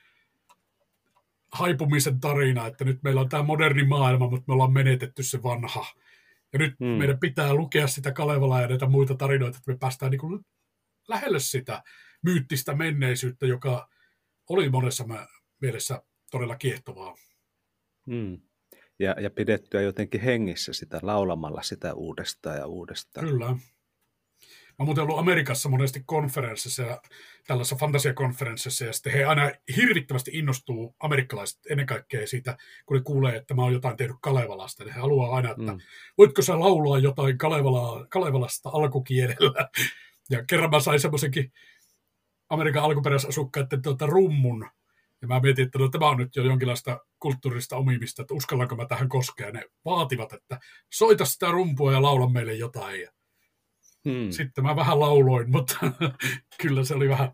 haipumisen tarina, että nyt meillä on tämä moderni maailma, mutta me ollaan menetetty se vanha. Ja nyt hmm. meidän pitää lukea sitä Kalevalaa ja näitä muita tarinoita, että me päästään niin kuin lähelle sitä myyttistä menneisyyttä, joka oli monessa mielessä todella kiehtovaa. Hmm. Ja, ja pidettyä jotenkin hengissä sitä, laulamalla sitä uudestaan ja uudestaan. Kyllä. Mä oon muuten ollut Amerikassa monesti konferenssissa ja tällaisessa fantasiakonferenssissa, ja sitten he aina hirvittävästi innostuu, amerikkalaiset ennen kaikkea siitä, kun ne kuulee, että mä oon jotain tehnyt Kalevalasta. He haluaa aina, että mm. voitko sä laulaa jotain Kalevalaa, Kalevalasta alkukielellä. Ja kerran mä sain semmoisenkin Amerikan alkuperäisasukkaiden tuota rummun, ja mä mietin, että no, tämä on nyt jo jonkinlaista kulttuurista omimista, että uskallanko mä tähän koskea. Ne vaativat, että soita sitä rumpua ja laula meille jotain. Hmm. Sitten mä vähän lauloin, mutta kyllä se oli vähän.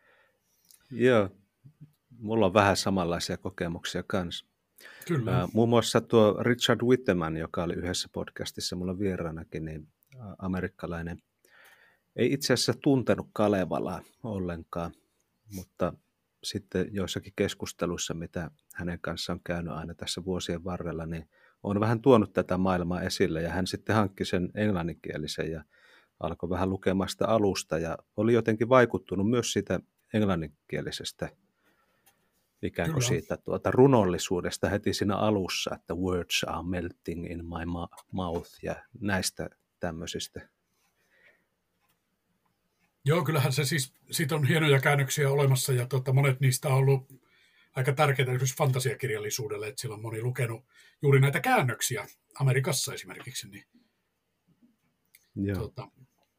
Joo, mulla on vähän samanlaisia kokemuksia kanssa. Kyllä. Uh, muun muassa tuo Richard Whitteman, joka oli yhdessä podcastissa mulla vieraanakin, niin amerikkalainen, ei itse asiassa tuntenut Kalevalaa ollenkaan, mutta sitten joissakin keskusteluissa, mitä hänen kanssaan on käynyt aina tässä vuosien varrella, niin on vähän tuonut tätä maailmaa esille, ja hän sitten hankki sen englanninkielisen ja alkoi vähän lukemaan sitä alusta ja oli jotenkin vaikuttunut myös siitä englanninkielisestä ikään kuin Kyllä. siitä tuota runollisuudesta heti siinä alussa, että words are melting in my mouth ja näistä tämmöisistä. Joo, kyllähän se siis, siitä on hienoja käännöksiä olemassa ja tuota, monet niistä on ollut aika tärkeitä esimerkiksi fantasiakirjallisuudelle, että siellä on moni lukenut juuri näitä käännöksiä Amerikassa esimerkiksi. Niin, Joo. Tuota,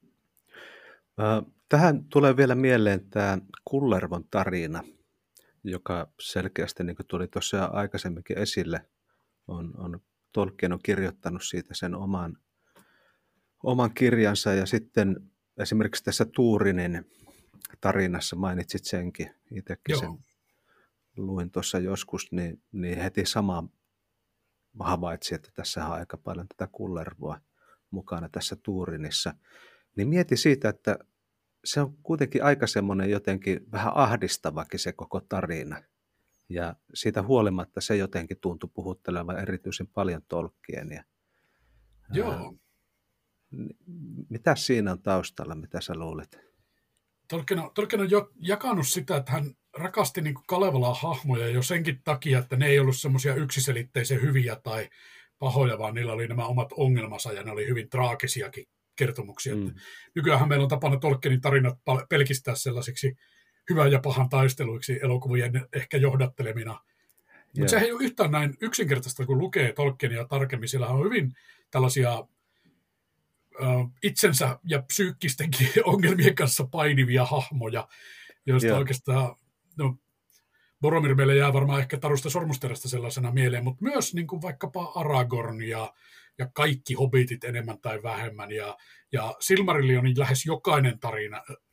Tähän tulee vielä mieleen tämä Kullervon tarina, joka selkeästi, niin kuin tuli tuossa aikaisemminkin esille, on, on Tolkien on kirjoittanut siitä sen oman, oman kirjansa, ja sitten esimerkiksi tässä Tuurinin tarinassa mainitsit senkin, itsekin Joo. sen luin tuossa joskus, niin, niin heti sama havaitsi, että tässä on aika paljon tätä Kullervoa mukana tässä Tuurinissa. Niin mieti siitä, että se on kuitenkin aika semmoinen jotenkin vähän ahdistavakin se koko tarina. Ja siitä huolimatta se jotenkin tuntui puhuttelevan erityisen paljon Tolkienia. Joo. Ää, mitä siinä on taustalla, mitä sä luulet? Tolkien on, Tolkien on jo jakanut sitä, että hän rakasti niin kuin Kalevalaa hahmoja jo senkin takia, että ne ei ollut semmoisia yksiselitteisen hyviä tai pahoja, vaan niillä oli nämä omat ongelmansa ja ne oli hyvin traagisiakin kertomuksia. Mm. Nykyäänhän meillä on tapana Tolkienin tarinat pelkistää sellaisiksi hyvän ja pahan taisteluiksi elokuvien ehkä johdattelemina. Yeah. Mutta sehän ei ole yhtään näin yksinkertaista, kun lukee Tolkienia tarkemmin. Siellä on hyvin tällaisia uh, itsensä ja psyykkistenkin ongelmien kanssa painivia hahmoja, joista yeah. oikeastaan, no, Boromir meille jää varmaan ehkä Tarusta Sormusterästä sellaisena mieleen, mutta myös niin kuin vaikkapa Aragorn ja ja kaikki hobbitit enemmän tai vähemmän. Ja, ja Silmarillionin lähes jokainen tarina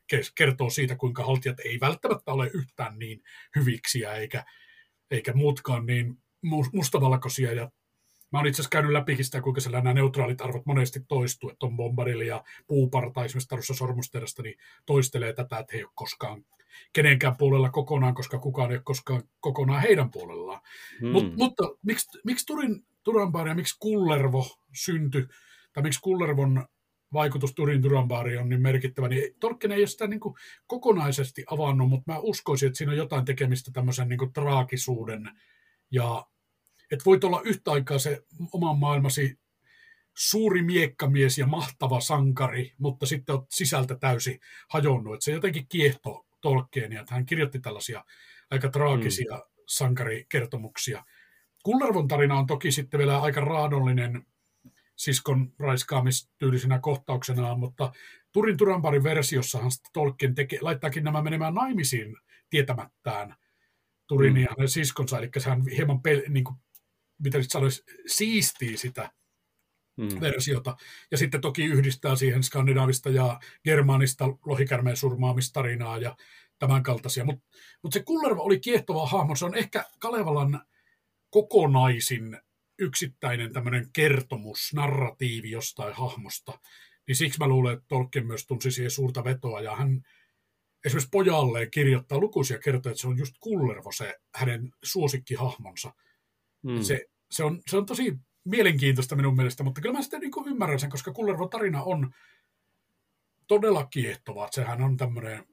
kertoo siitä, kuinka haltijat ei välttämättä ole yhtään niin hyviksiä, eikä, eikä muutkaan niin mustavalkoisia. Ja mä oon itse asiassa käynyt läpikin sitä, kuinka siellä nämä neutraalit arvot monesti toistuu, että on Bombadil ja Puuparta, esimerkiksi Tarussa Sormusterasta, niin toistelee tätä, että he ei ole koskaan kenenkään puolella kokonaan, koska kukaan ei ole koskaan kokonaan heidän puolellaan. Hmm. Mut, mutta miksi, miksi Turin Turanbaari ja miksi Kullervo syntyi, tai miksi Kullervon vaikutus Turin Turanbaariin on niin merkittävä, niin Tolkien ei ole sitä niin kuin kokonaisesti avannut, mutta mä uskoisin, että siinä on jotain tekemistä tämmöisen niin kuin traagisuuden, ja että voit olla yhtä aikaa se oman maailmasi suuri miekkamies ja mahtava sankari, mutta sitten olet sisältä täysin hajonnut, että se jotenkin kiehtoo Tolkienia, että hän kirjoitti tällaisia aika traagisia mm. sankarikertomuksia. Kullervon tarina on toki sitten vielä aika raadollinen siskon raiskaamistyylisenä kohtauksenaan, mutta Turin Turanbaarin versiossahan Tolkien tekee, laittaakin nämä menemään naimisiin tietämättään Turin mm. ja hänen siskonsa, eli sehän hieman, pel, niin kuin, mitä nyt sanoisi, siistii sitä mm. versiota, ja sitten toki yhdistää siihen skandinaavista ja germaanista lohikärmeen surmaamistarinaa ja tämän kaltaisia, mutta mut se Kullervo oli kiehtova hahmo, se on ehkä Kalevalan kokonaisin yksittäinen tämmöinen kertomus, narratiivi jostain hahmosta, niin siksi mä luulen, että Tolkien myös tunsi siihen suurta vetoa, ja hän esimerkiksi pojalleen kirjoittaa lukuisia kertoja, että se on just Kullervo se hänen suosikkihahmonsa. Mm. Se, se, on, se on tosi mielenkiintoista minun mielestä, mutta kyllä mä sitten niin kuin ymmärrän sen, koska Kullervon tarina on todella kiehtova. Sehän on tämmöinen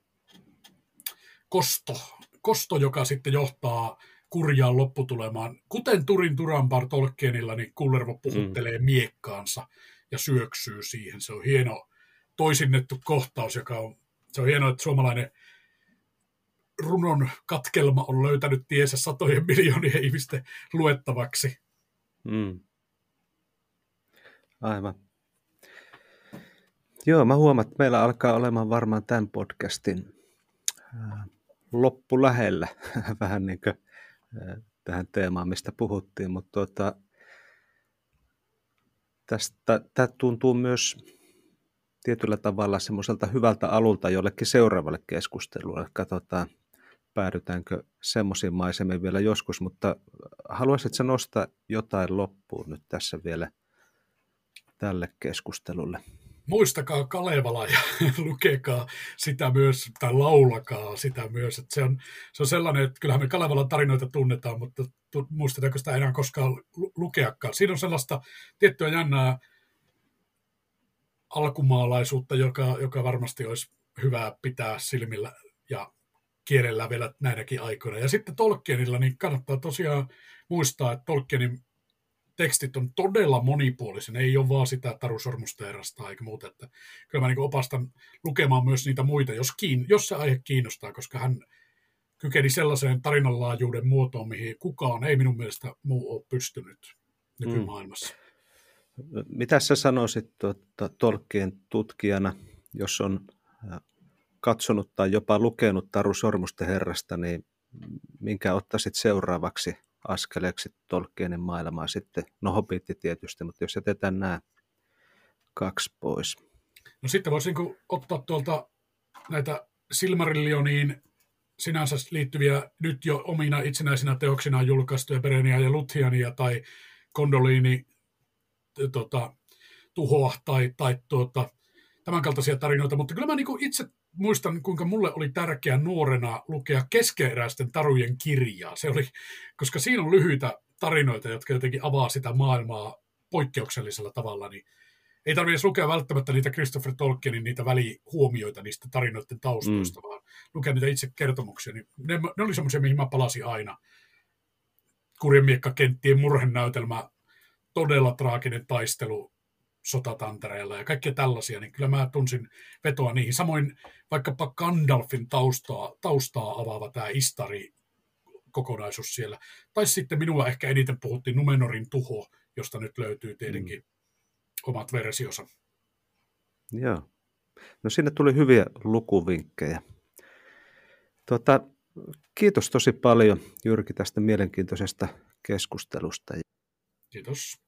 kosto, kosto, joka sitten johtaa kurjaan lopputulemaan. Kuten Turin Turanbar Tolkienilla, niin Kullervo puhuttelee mm. miekkaansa ja syöksyy siihen. Se on hieno toisinnettu kohtaus, joka on, se on hienoa, että suomalainen runon katkelma on löytänyt tiensä satojen miljoonien ihmisten luettavaksi. Mm. Aivan. Joo, mä huomaan, että meillä alkaa olemaan varmaan tämän podcastin loppu lähellä. Vähän niin kuin tähän teemaan, mistä puhuttiin, mutta tuota, tästä, tämä tuntuu myös tietyllä tavalla semmoiselta hyvältä alulta jollekin seuraavalle keskustelulle. Katsotaan, päädytäänkö semmoisiin maisemiin vielä joskus, mutta haluaisitko nostaa jotain loppuun nyt tässä vielä tälle keskustelulle? Muistakaa Kalevala ja lukekaa sitä myös, tai laulakaa sitä myös. Että se, on, se on sellainen, että kyllähän me Kalevalan tarinoita tunnetaan, mutta muistetaanko sitä enää koskaan lukeakaan. Siinä on sellaista tiettyä jännää alkumaalaisuutta, joka, joka varmasti olisi hyvä pitää silmillä ja kielellä vielä näinäkin aikoina. Ja sitten Tolkienilla, niin kannattaa tosiaan muistaa, että Tolkienin tekstit on todella monipuolisia. Ei ole vaan sitä Taru Sormusterasta eikä muuta. Että kyllä mä niin opastan lukemaan myös niitä muita, jos, kiin, jos se aihe kiinnostaa, koska hän kykeni sellaiseen tarinanlaajuuden muotoon, mihin kukaan ei minun mielestä muu ole pystynyt nykymaailmassa. Mm. Mitä sä sanoisit tuota, Tolkien tutkijana, jos on katsonut tai jopa lukenut Taru Sormusten herrasta, niin minkä ottaisit seuraavaksi askeleeksi Tolkienin maailmaa sitten? No Hobbitti tietysti, mutta jos jätetään nämä kaksi pois. No sitten voisin ottaa tuolta näitä Silmarillioniin sinänsä liittyviä nyt jo omina itsenäisinä teoksinaan julkaistuja Berenia ja Luthiania tai Kondoliini tota, tuhoa tai, tai tuota, tämän kaltaisia tarinoita, mutta kyllä mä niin itse muistan, kuinka mulle oli tärkeää nuorena lukea keskeeräisten tarujen kirjaa. Se oli, koska siinä on lyhyitä tarinoita, jotka jotenkin avaa sitä maailmaa poikkeuksellisella tavalla, niin ei tarvitse lukea välttämättä niitä Christopher Tolkienin niitä välihuomioita niistä tarinoiden taustoista, mm. vaan lukea niitä itse kertomuksia. Niin ne, ne oli semmoisia, mihin mä palasin aina. Kurjenmiekkakenttien murhenäytelmä, todella traaginen taistelu sotatantereella ja kaikkea tällaisia, niin kyllä mä tunsin vetoa niihin. Samoin vaikkapa Gandalfin taustaa, taustaa avaava tämä Istari-kokonaisuus siellä. Tai sitten minua ehkä eniten puhuttiin Numenorin tuho, josta nyt löytyy tietenkin mm. omat versionsa. Joo. No sinne tuli hyviä lukuvinkkejä. Tuota, kiitos tosi paljon Jyrki tästä mielenkiintoisesta keskustelusta. Kiitos.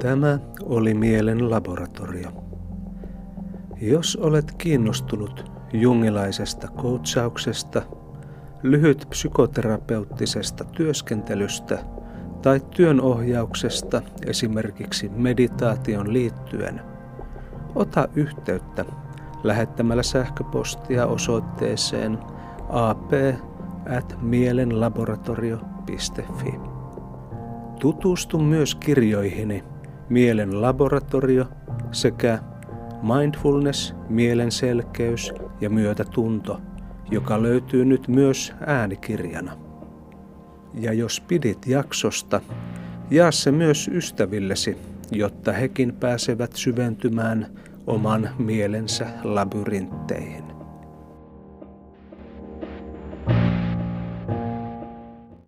Tämä oli Mielen laboratorio. Jos olet kiinnostunut jungilaisesta coachauksesta, lyhyt psykoterapeuttisesta työskentelystä tai työnohjauksesta esimerkiksi meditaation liittyen, ota yhteyttä lähettämällä sähköpostia osoitteeseen a p at mielenlaboratorio piste f i. Tutustu myös kirjoihini Mielen laboratorio sekä Mindfulness, mielenselkeys ja myötätunto, joka löytyy nyt myös äänikirjana. Ja jos pidit jaksosta, jaa se myös ystävillesi, jotta hekin pääsevät syventymään oman mielensä labyrintteihin.